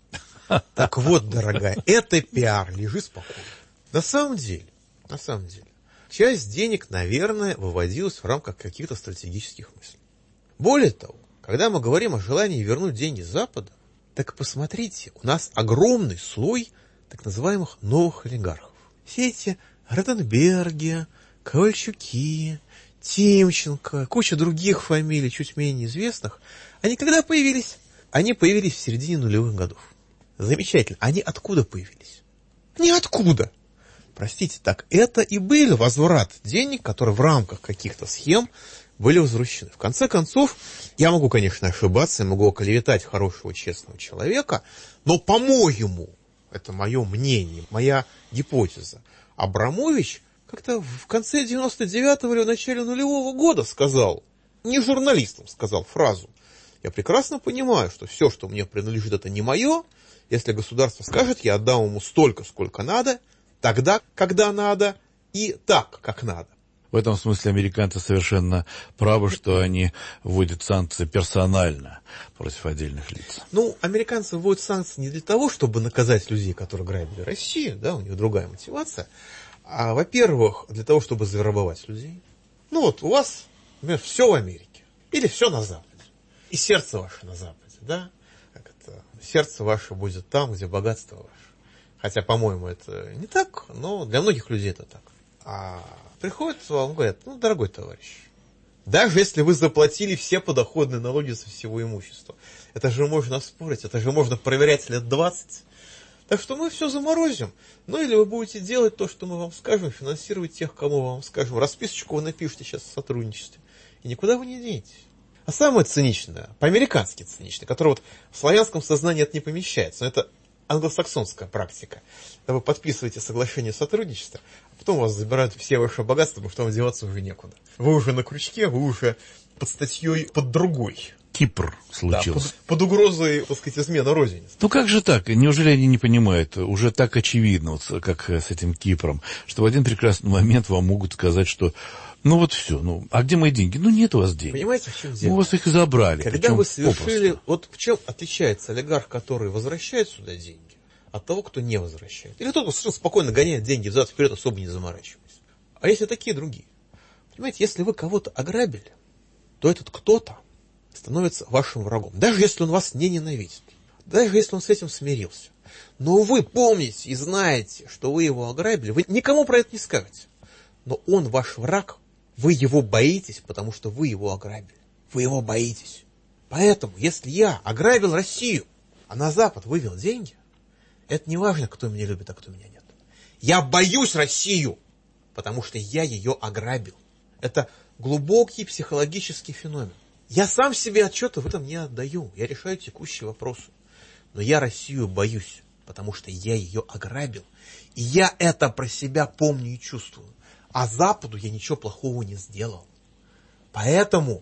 Так вот, дорогая, это пиар, лежи спокойно. На самом деле, на самом деле, часть денег, наверное, выводилась в рамках каких-то стратегических мыслей. Более того, когда мы говорим о желании вернуть деньги с Запада, так посмотрите, у нас огромный слой так называемых новых олигархов. Все эти Ротенберги, Ковальчуки, Тимченко, куча других фамилий, чуть менее известных, они когда появились? Они появились в середине нулевых годов. Замечательно. Они откуда появились? Ниоткуда. Простите, так это и был возврат денег, которые в рамках каких-то схем были возвращены. В конце концов, я могу, конечно, ошибаться, я могу оклеветать хорошего, честного человека, но, по-моему, это мое мнение, моя гипотеза, Абрамович как-то в конце девяносто девятого или в начале нулевого года сказал, не журналистам сказал фразу: я прекрасно понимаю, что все, что мне принадлежит, это не мое. Если государство скажет, я отдам ему столько, сколько надо, тогда, когда надо, и так, как надо. В этом смысле американцы совершенно правы, что они вводят санкции персонально против отдельных лиц. Ну, американцы вводят санкции не для того, чтобы наказать людей, которые грабили Россию, да, у них другая мотивация, а, во-первых, для того, чтобы завербовать людей. Ну вот, у вас, например, все в Америке, или все на Западе, и сердце ваше на Западе, да, как это, сердце ваше будет там, где богатство ваше. Хотя, по-моему, это не так, но для многих людей это так. А приходят вам, говорят, ну, дорогой товарищ, даже если вы заплатили все подоходные налоги со всего имущества, это же можно спорить, это же можно проверять лет двадцать. Так что мы все заморозим. Ну, или вы будете делать то, что мы вам скажем, финансировать тех, кому мы вам скажем. Расписочку вы напишите сейчас в сотрудничестве. И никуда вы не денетесь. А самое циничное, по-американски циничное, которое вот в славянском сознании это не помещается, но это англосаксонская практика. Когда вы подписываете соглашение сотрудничества, а потом у вас забирают все ваше богатство, потому что вам деваться уже некуда. Вы уже на крючке, вы уже под статьей, под другой. Кипр случился. Да, под, под угрозой, так сказать, измены родине. Ну как же так? Неужели они не понимают? Уже так очевидно, вот, как с этим Кипром, что в один прекрасный момент вам могут сказать, что ну вот все, ну а где мои деньги? Ну нет у вас денег. Понимаете, в чем дело? Мы у вас их забрали. Когда вы совершили... Попросту. Вот в чем отличается олигарх, который возвращает сюда деньги, от того, кто не возвращает? Или тот, кто совершенно спокойно гоняет деньги взад-вперед, особо не заморачиваясь. А если такие другие? Понимаете, если вы кого-то ограбили, то этот кто-то становится вашим врагом. Даже если он вас не ненавидит. Даже если он с этим смирился. Но вы помните и знаете, что вы его ограбили, вы никому про это не скажете. Но он ваш враг, вы его боитесь, потому что вы его ограбили. Вы его боитесь. Поэтому, если я ограбил Россию, а на Запад вывел деньги, это не важно, кто меня любит, а кто меня нет. Я боюсь Россию, потому что я ее ограбил. Это глубокий психологический феномен. Я сам себе отчета в этом не отдаю. Я решаю текущие вопросы. Но я Россию боюсь, потому что я ее ограбил. И я это про себя помню и чувствую. А Западу я ничего плохого не сделал. Поэтому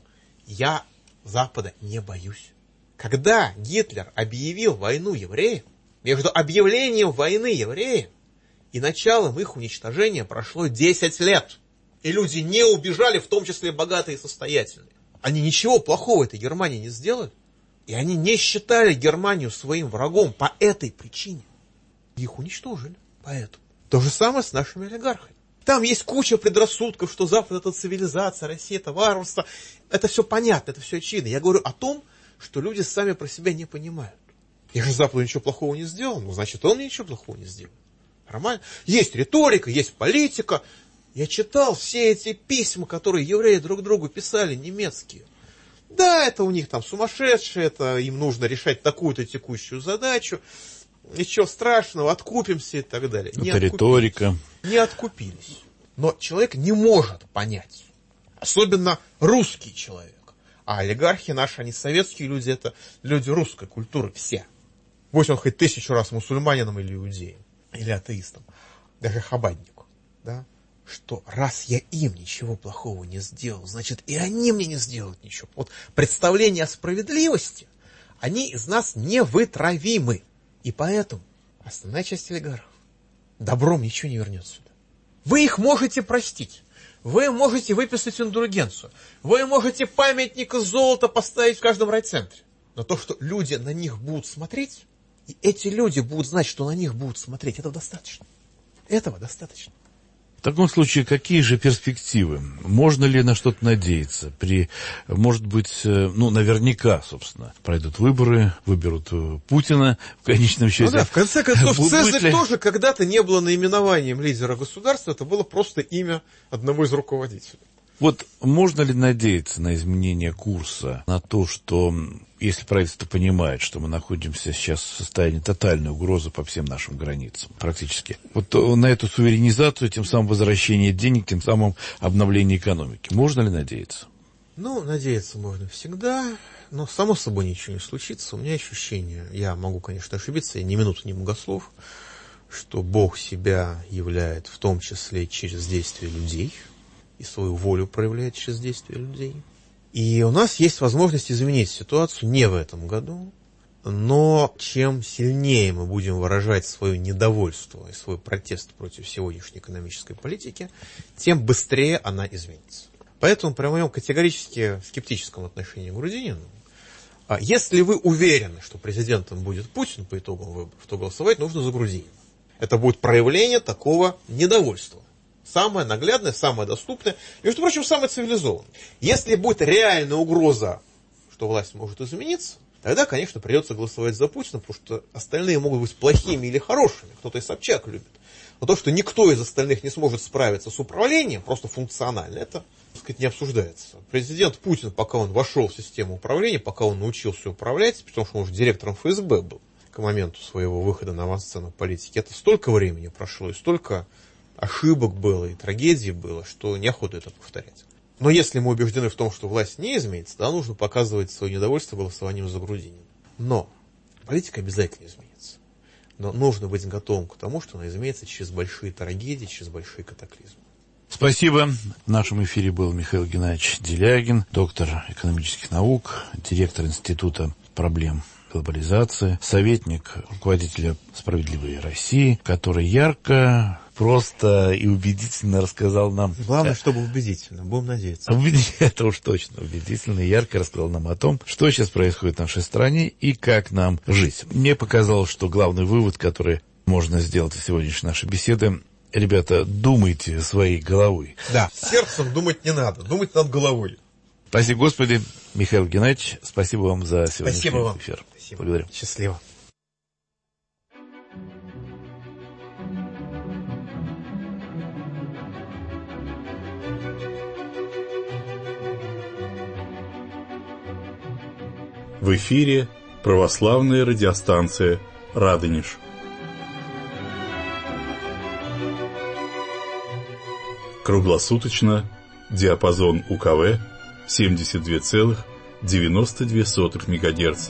Я Запада не боюсь. Когда Гитлер объявил войну евреям, между объявлением войны евреям и началом их уничтожения прошло десять лет. И люди не убежали, в том числе богатые и состоятельные. Они ничего плохого этой Германии не сделали. И они не считали Германию своим врагом по этой причине. Их уничтожили поэтому. То же самое с нашими олигархами. Там есть куча предрассудков, что Запад это цивилизация, Россия это варварство. Это все понятно, это все очевидно. Я говорю о том, что люди сами про себя не понимают. Я же Западу ничего плохого не сделал, ну, значит, он ничего плохого не сделал. Нормально. Есть риторика, есть политика. Я читал все эти письма, которые евреи друг другу писали, немецкие. Да, это у них там сумасшедшие, это им нужно решать такую-то текущую задачу. Ничего страшного, откупимся и так далее. Это не риторика. Не откупились. Но человек не может понять. Особенно русский человек. А олигархи наши, они советские люди, это люди русской культуры все. Будь он хоть тысячу раз мусульманином или иудеем, или атеистом, даже хабаднику, да, что раз я им ничего плохого не сделал, значит и они мне не сделают ничего. Вот представление о справедливости, они из нас невытравимы. И поэтому основная часть олигархов добром ничего не вернет сюда. Вы их можете простить. Вы можете выписать индульгенцию. Вы можете памятник из золота поставить в каждом райцентре. Но то, что люди на них будут смотреть, и эти люди будут знать, что на них будут смотреть, этого достаточно. Этого достаточно. В таком случае, какие же перспективы? Можно ли на что-то надеяться? При, может быть, ну, наверняка, собственно, пройдут выборы, выберут Путина в конечном счете. Ну да, в конце концов, Будет Цезарь ли... тоже когда-то не было наименованием лидера государства, это было просто имя одного из руководителей. Вот можно ли надеяться на изменение курса, на то, что, если правительство понимает, что мы находимся сейчас в состоянии тотальной угрозы по всем нашим границам, практически, вот на эту суверенизацию, тем самым возвращение денег, тем самым обновление экономики, можно ли надеяться? Ну, надеяться можно всегда, но само собой ничего не случится. У меня ощущение, я могу, конечно, ошибиться, я ни минуты не богослов, что Бог себя являет в том числе через действия людей, и свою волю проявляет через действия людей. И у нас есть возможность изменить ситуацию не в этом году, но чем сильнее мы будем выражать свое недовольство и свой протест против сегодняшней экономической политики, тем быстрее она изменится. Поэтому при моем категорически скептическом отношении к Грудинину, если вы уверены, что президентом будет Путин по итогам выборов, то голосовать нужно за Грудинина. Это будет проявление такого недовольства. Самое наглядное, самое доступное, и, между прочим, самое цивилизованное. Если будет реальная угроза, что власть может измениться, тогда, конечно, придется голосовать за Путина, потому что остальные могут быть плохими или хорошими, кто-то и Собчак любит. Но то, что никто из остальных не сможет справиться с управлением, просто функционально, это, так сказать, не обсуждается. Президент Путин, пока он вошел в систему управления, пока он научился управлять, потому что он уже директором эф эс бэ был к моменту своего выхода на авансцену политики, это столько времени прошло и столько ошибок было и трагедий было, что неохота это повторять. Но если мы убеждены в том, что власть не изменится, то нужно показывать свое недовольство голосованием за Грудинина. Но политика обязательно изменится. Но нужно быть готовым к тому, что она изменится через большие трагедии, через большие катаклизмы. Спасибо. В нашем эфире был Михаил Геннадьевич Делягин, доктор экономических наук, директор Института проблем глобализации, советник руководителя «Справедливой России», который ярко, просто и убедительно рассказал нам... Главное, чтобы убедительно, будем надеяться. Убедительно, это уж точно, убедительно и ярко рассказал нам о том, что сейчас происходит в нашей стране и как нам жить. Мне показалось, что главный вывод, который можно сделать из сегодняшней нашей беседы: ребята, думайте своей головой. Да, сердцем думать не надо, думать надо головой. Спасибо, Господи. Михаил Геннадьевич, спасибо вам за сегодняшний спасибо вам. эфир. Спасибо. Благодарю. Счастливо. В эфире православная радиостанция «Радонеж». Круглосуточно, диапазон у ка вэ семьдесят два целых девяносто две сотых мегагерца.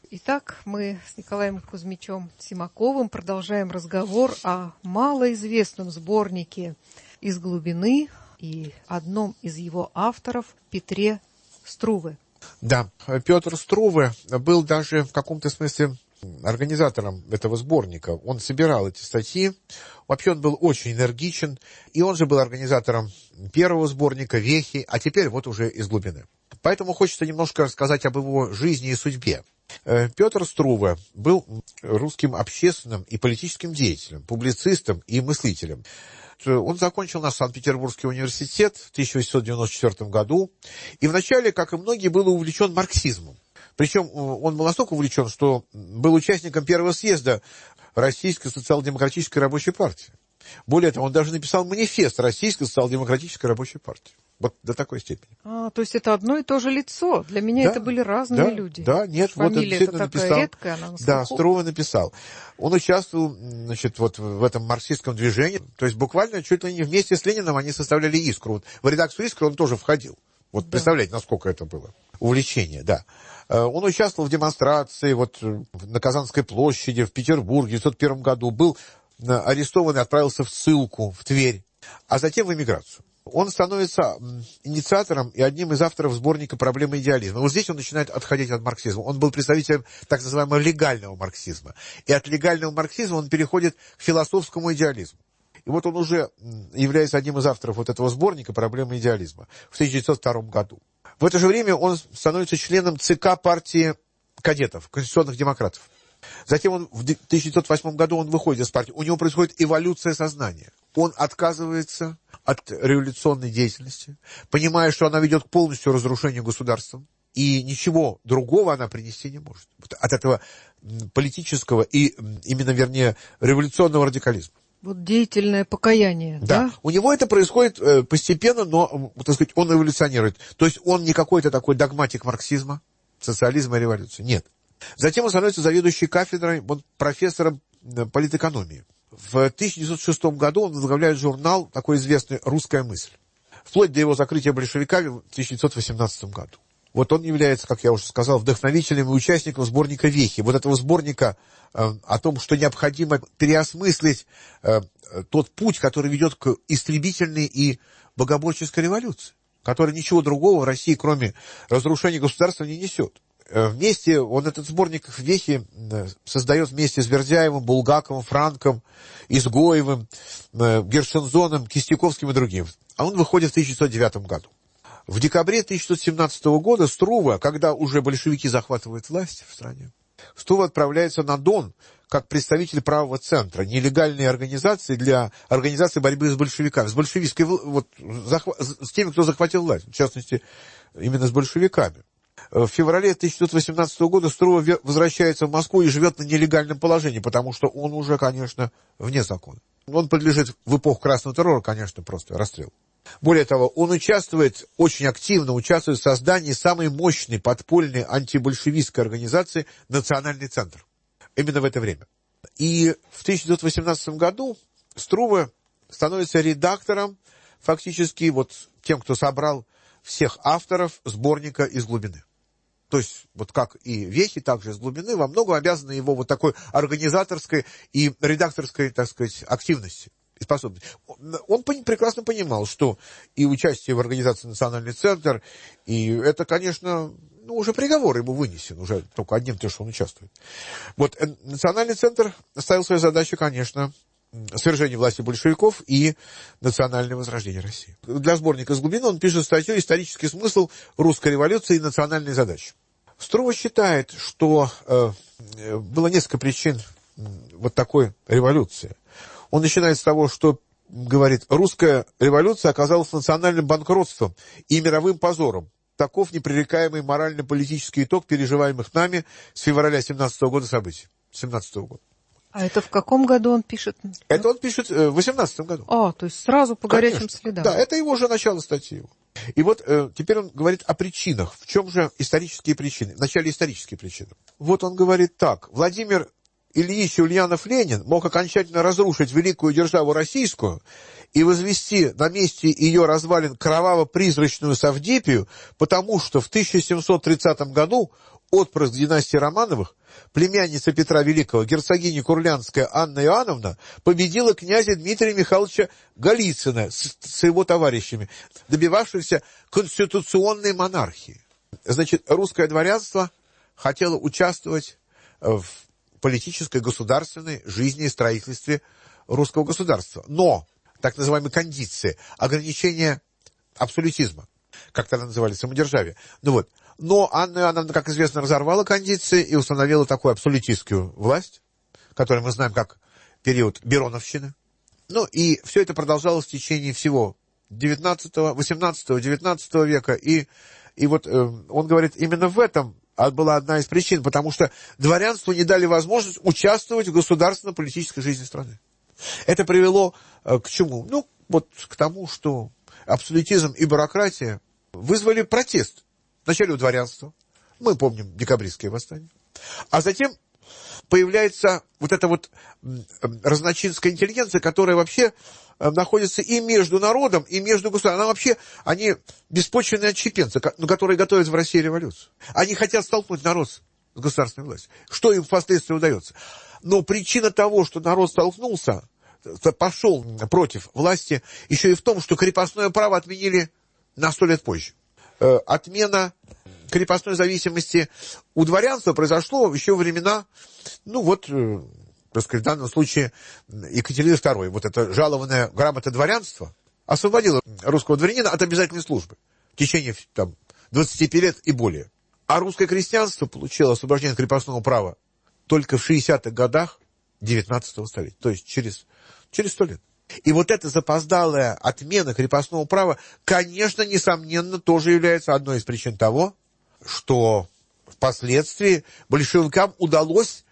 Итак, мы с Николаем Кузьмичем Симаковым продолжаем разговор о малоизвестном сборнике «Из глубины» и одном из его авторов Петре Струве. Да, Петр Струве был даже в каком-то смысле организатором этого сборника. Он собирал эти статьи. Вообще он был очень энергичен. И он же был организатором первого сборника «Вехи», а теперь вот уже «Из глубины». Поэтому хочется немножко рассказать об его жизни и судьбе. Петр Струве был русским общественным и политическим деятелем, публицистом и мыслителем. Он закончил наш Санкт-Петербургский университет в тысяча восемьсот девяносто четвёртом году и вначале, как и многие, был увлечен марксизмом. Причем он был настолько увлечен, что был участником первого съезда Российской социал-демократической рабочей партии. Более того, он даже написал манифест Российской социал-демократической рабочей партии. Вот до такой степени. А, то есть это одно и то же лицо. Для меня да, это были разные да, люди. Да, нет, фамилия вот он действительно это такая написал. Редкая, она да, Струве написал. Он участвовал, значит, вот в этом марксистском движении. То есть буквально чуть ли не вместе с Лениным они составляли «Искру». Вот в редакцию «Искры» он тоже входил. Вот да. Представляете, насколько это было увлечение, да. Он участвовал в демонстрации вот, на Казанской площади в Петербурге в девятьсот первом году. Был арестован и отправился в ссылку в Тверь, а затем в эмиграцию. Он становится инициатором и одним из авторов сборника «Проблемы идеализма». Вот здесь он начинает отходить от марксизма. Он был представителем так называемого легального марксизма. И от легального марксизма он переходит к философскому идеализму. И вот он уже является одним из авторов вот этого сборника «Проблемы идеализма» в тысяча девятьсот втором году. В это же время он становится членом ЦК партии кадетов, конституционных демократов. Затем он, в тысяча девятьсот восьмом году он выходит из партии. У него происходит эволюция сознания. Он отказывается от революционной деятельности, понимая, что она ведет к полностью разрушению государства, и ничего другого она принести не может. От этого политического и, именно, вернее, революционного радикализма. Вот деятельное покаяние, да? Да. У него это происходит постепенно, но, так сказать, он эволюционирует. То есть он не какой-то такой догматик марксизма, социализма и революции. Нет. Затем он становится заведующей кафедрой, он профессором политэкономии. В тысяча девятьсот шестом году он возглавляет журнал, такой известный «Русская мысль», вплоть до его закрытия большевиками в тысяча девятьсот восемнадцатом году. Вот он является, как я уже сказал, вдохновителем и участником сборника «Вехи». Вот этого сборника э, о том, что необходимо переосмыслить э, тот путь, который ведет к истребительной и богоборческой революции, который ничего другого в России, кроме разрушения государства, не несет. Вместе, он этот сборник «Вехи» создает вместе с Бердяевым, Булгаковым, Франком, Изгоевым, Гершензоном, Кистяковским и другим. А он выходит в тысяча девятьсот девятом году. В декабре тысяча девятьсот семнадцатого года Струве, когда уже большевики захватывают власть в стране, Струве отправляется на Дон как представитель правого центра, нелегальной организации для организации борьбы с большевиками, с большевистской, вот, захва- с теми, кто захватил власть, в частности, именно с большевиками. В феврале тысяча девятьсот восемнадцатого года Струве возвращается в Москву и живет на нелегальном положении, потому что он уже, конечно, вне закона. Он подлежит в эпоху Красного террора, конечно, просто расстрел. Более того, он участвует, очень активно участвует в создании самой мощной подпольной антибольшевистской организации «Национальный центр». Именно в это время. И в тысяча девятьсот восемнадцатом году Струве становится редактором, фактически вот тем, кто собрал всех авторов сборника «Из глубины». То есть, вот как и «Вехи», так же «Из глубины» во многом обязаны его вот такой организаторской и редакторской, так сказать, активности и способности. Он прекрасно понимал, что и участие в организации «Национальный центр», и это, конечно, ну, уже приговор ему вынесен, уже только одним тем, что он участвует. Вот «Национальный центр» ставил свою задачу, конечно, свержение власти большевиков и национальное возрождение России. Для сборника «Из глубины» он пишет статью «Исторический смысл русской революции и национальные задачи». Струве считает, что э, было несколько причин вот такой революции. Он начинает с того, что говорит, русская революция оказалась национальным банкротством и мировым позором. Таков непререкаемый морально-политический итог переживаемых нами с февраля семнадцатого года событий. семнадцатого года. А это в каком году он пишет? Это он пишет в восемнадцатом году. А, то есть сразу по Конечно. горячим следам. Да, это его же начало статьи. И вот э, теперь он говорит о причинах. В чем же исторические причины? Вначале исторические причины. Вот он говорит так. Владимир Ильич Ульянов-Ленин мог окончательно разрушить великую державу российскую и возвести на месте ее развалин кроваво-призрачную Савдепию, потому что в тысяча семьсот тридцатом году отпрыск династии Романовых, племянница Петра Великого, герцогиня Курлянская Анна Иоанновна, победила князя Дмитрия Михайловича Голицына с, с его товарищами, добивавшихся конституционной монархии. Значит, русское дворянство хотело участвовать в политической, государственной жизни и строительстве русского государства. Но так называемые кондиции, ограничения абсолютизма, как тогда называли самодержавие. Ну вот. Но Анна Иоанновна, как известно, разорвала кондиции и установила такую абсолютистскую власть, которую мы знаем как период Бероновщины. Ну и все это продолжалось в течение всего девятнадцатого, восемнадцатого, девятнадцатого века. И, и вот э, он говорит, именно в этом была одна из причин, потому что дворянству не дали возможность участвовать в государственно-политической жизни страны. Это привело э, к чему? Ну, вот к тому, что абсолютизм и бюрократия вызвали протест. Вначале у дворянства, мы помним декабристские восстания, а затем появляется вот эта вот разночинская интеллигенция, которая вообще находится и между народом, и между государством. Она вообще, они беспочвенные отщепенцы, которые готовят в России революцию. Они хотят столкнуть народ с государственной властью. Что им впоследствии удается? Но причина того, что народ столкнулся, пошел против власти, еще и в том, что крепостное право отменили на сто лет позже. Отмена крепостной зависимости у дворянства произошло еще во времена, ну вот, так сказать, в данном случае Екатерины второй. Вот эта жалованная грамота дворянства освободила русского дворянина от обязательной службы в течение там, двадцати пяти лет и более. А русское крестьянство получило освобождение крепостного права только в шестидесятых годах девятнадцатого столетия, то есть через, через сто лет. И вот эта запоздалая отмена крепостного права, конечно, несомненно, тоже является одной из причин того, что впоследствии большевикам удалось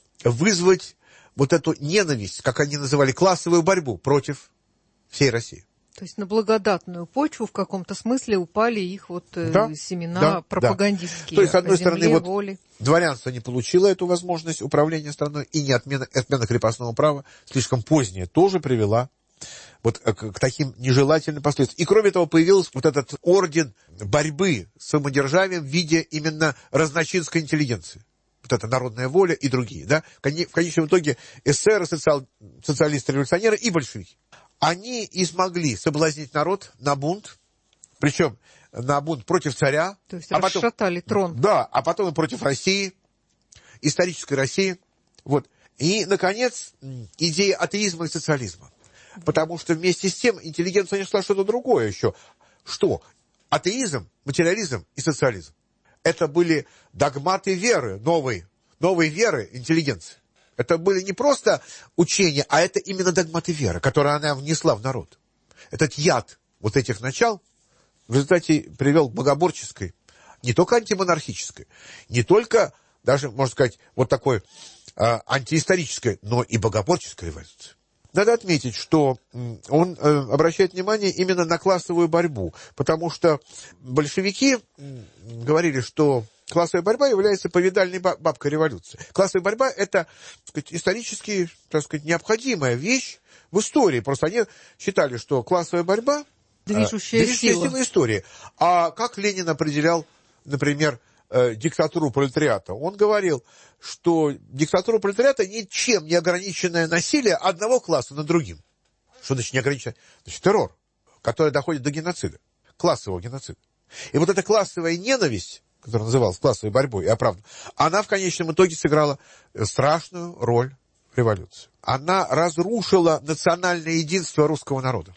вызвать вот эту ненависть, как они называли, классовую борьбу против всей России. То есть на благодатную почву в каком-то смысле упали их вот да, семена да, пропагандистские. Да. То есть, с одной земле, стороны, вот воли. Дворянство не получило эту возможность управления страной, и не отмена, отмена крепостного права, слишком поздняя, тоже привела вот к, к таким нежелательным последствиям. И кроме того, появился вот этот орден борьбы с самодержавием в виде именно разночинской интеллигенции. Вот это народная воля и другие. Да? В конечном итоге эсеры, социал, социалисты-революционеры и большевики. Они и смогли соблазнить народ на бунт, причем на бунт против царя. То есть а расшатали потом, трон. Да, а потом и против России, исторической России. Вот. И, наконец, идея атеизма и социализма. Потому что вместе с тем интеллигенция нашла что-то другое еще. Что? Атеизм, материализм и социализм. Это были догматы веры, новой, новой веры интеллигенции. Это были не просто учения, а это именно догматы веры, которые она внесла в народ. Этот яд вот этих начал в результате привел к богоборческой, не только антимонархической, не только, даже, можно сказать, вот такой э, антиисторической, но и богоборческой революции. Надо отметить, что он э, обращает внимание именно на классовую борьбу, потому что большевики говорили, что классовая борьба является повидальной бабкой революции. Классовая борьба – это, так сказать, исторически, так сказать, необходимая вещь в истории. Просто они считали, что классовая борьба – движущая, движущая сила. сила истории. А как Ленин определял, например, диктатуру пролетариата? Он говорил, что диктатура пролетариата ничем не ограниченное насилие одного класса над другим. Что значит не ограниченное? Значит, террор, который доходит до геноцида, классового геноцида. И вот эта классовая ненависть, которая называлась классовой борьбой и оправданной, она в конечном итоге сыграла страшную роль в революции. Она разрушила национальное единство русского народа.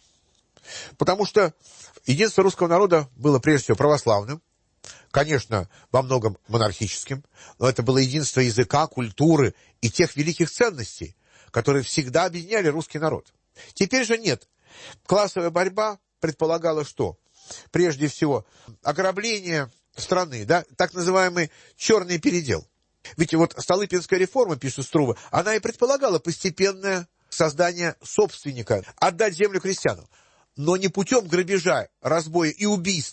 Потому что единство русского народа было прежде всего православным, конечно, во многом монархическим, но это было единство языка, культуры и тех великих ценностей, которые всегда объединяли русский народ. Теперь же нет. Классовая борьба предполагала что? Прежде всего, ограбление страны, да, так называемый черный передел. Ведь вот Столыпинская реформа, пишет Струве, она и предполагала постепенное создание собственника, отдать землю крестьянам, но не путем грабежа, разбоя и убийства,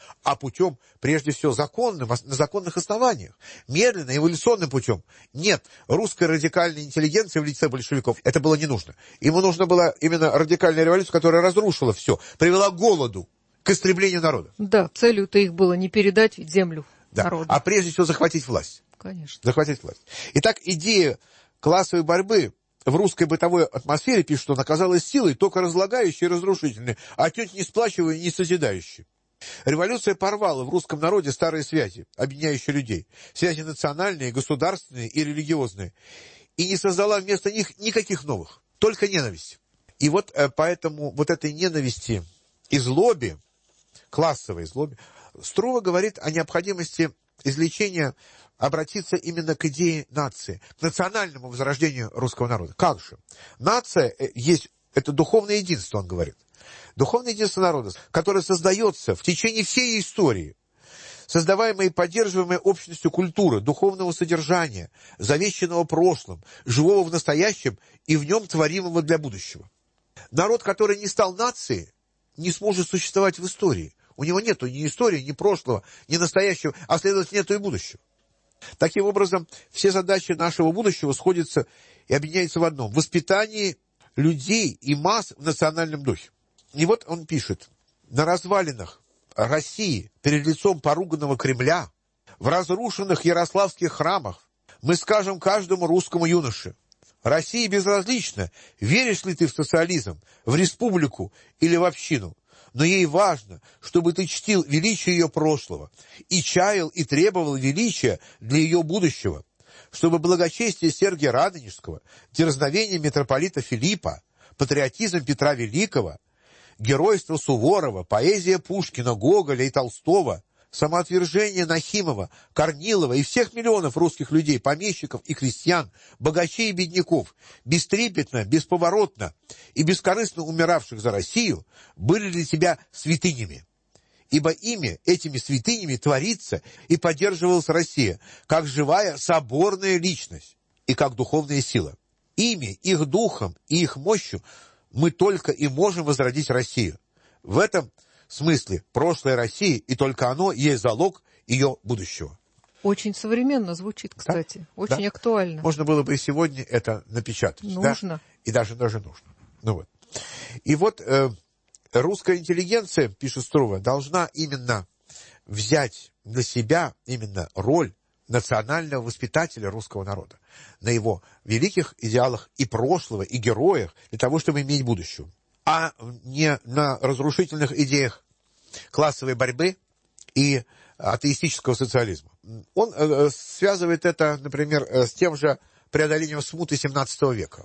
а путем, прежде всего, законным, на законных основаниях, медленно, эволюционным путем. Нет, русская радикальная интеллигенция в лице большевиков, это было не нужно. Ему нужна была именно радикальная революция, которая разрушила все, привела к голоду, к истреблению народа. Да, целью-то их было не передать землю да. народу. А прежде всего захватить власть. Конечно. Захватить власть. Итак, идея классовой борьбы в русской бытовой атмосфере, пишет, что она оказалась силой только разлагающей и разрушительной, а отнюдь не сплачивающей и не созидающей. Революция порвала в русском народе старые связи, объединяющие людей, связи национальные, государственные и религиозные, и не создала вместо них никаких новых, только ненависть. И вот поэтому вот этой ненависти и злобе, классовой злобе, Струва говорит о необходимости излечения, обратиться именно к идее нации, к национальному возрождению русского народа. Как же? Нация есть, это духовное единство, он говорит. Духовное единство народа, которое создается в течение всей истории, создаваемой и поддерживаемой общностью культуры, духовного содержания, завещанного прошлым, живого в настоящем и в нем творимого для будущего. Народ, который не стал нацией, не сможет существовать в истории. У него нету ни истории, ни прошлого, ни настоящего, а следовательно, нету и будущего. Таким образом, все задачи нашего будущего сходятся и объединяются в одном – воспитании людей и масс в национальном духе. И вот он пишет: на развалинах России, перед лицом поруганного Кремля, в разрушенных ярославских храмах, мы скажем каждому русскому юноше: России безразлично, веришь ли ты в социализм, в республику или в общину, но ей важно, чтобы ты чтил величие ее прошлого и чаял и требовал величия для ее будущего, чтобы благочестие Сергия Радонежского, дерзновение митрополита Филиппа, патриотизм Петра Великого, геройство Суворова, поэзия Пушкина, Гоголя и Толстого, самоотвержение Нахимова, Корнилова и всех миллионов русских людей, помещиков и крестьян, богачей и бедняков, бестрепетно, бесповоротно и бескорыстно умиравших за Россию, были для тебя святынями. Ибо ими, этими святынями, творится и поддерживалась Россия, как живая соборная личность и как духовная сила. Ими, их духом и их мощью мы только и можем возродить Россию. В этом смысле прошлое России, и только оно есть залог ее будущего. Очень современно звучит, кстати. Да? Очень да. актуально. Можно было бы и сегодня это напечатать. Нужно. Да? И даже, даже нужно. Ну вот. И вот э, русская интеллигенция, пишет Струва, должна именно взять на себя именно роль национального воспитателя русского народа, на его великих идеалах и прошлого, и героях, для того, чтобы иметь будущее, а не на разрушительных идеях классовой борьбы и атеистического социализма. Он э, связывает это, например, с тем же преодолением смуты семнадцатого века.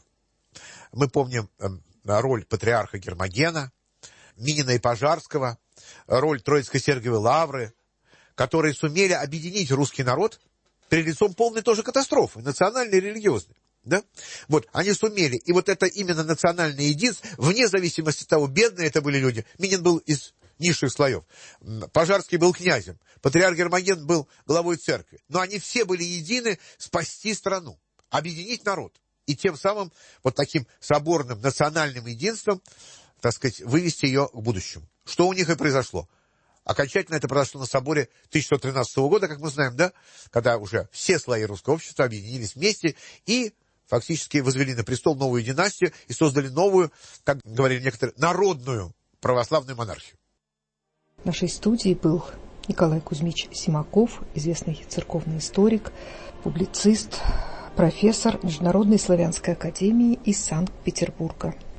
Мы помним э, роль патриарха Гермогена, Минина и Пожарского, роль Троицко-Сергиевой лавры, которые сумели объединить русский народ перед лицом полной тоже катастрофы, национальной и религиозной. Да? Вот, они сумели. И вот это именно национальное единство, вне зависимости от того, бедные это были люди. Минин был из низших слоев. Пожарский был князем. Патриарх Гермоген был главой церкви. Но они все были едины спасти страну, объединить народ. И тем самым вот таким соборным национальным единством, так сказать, вывести ее к будущему. Что у них и произошло. Окончательно это произошло на соборе тысяча сто тринадцатого года, как мы знаем, да, когда уже все слои русского общества объединились вместе и фактически возвели на престол новую династию и создали новую, как говорили некоторые, народную православную монархию. В нашей студии был Николай Кузьмич Симаков, известный церковный историк, публицист, профессор Международной славянской академии из Санкт-Петербурга.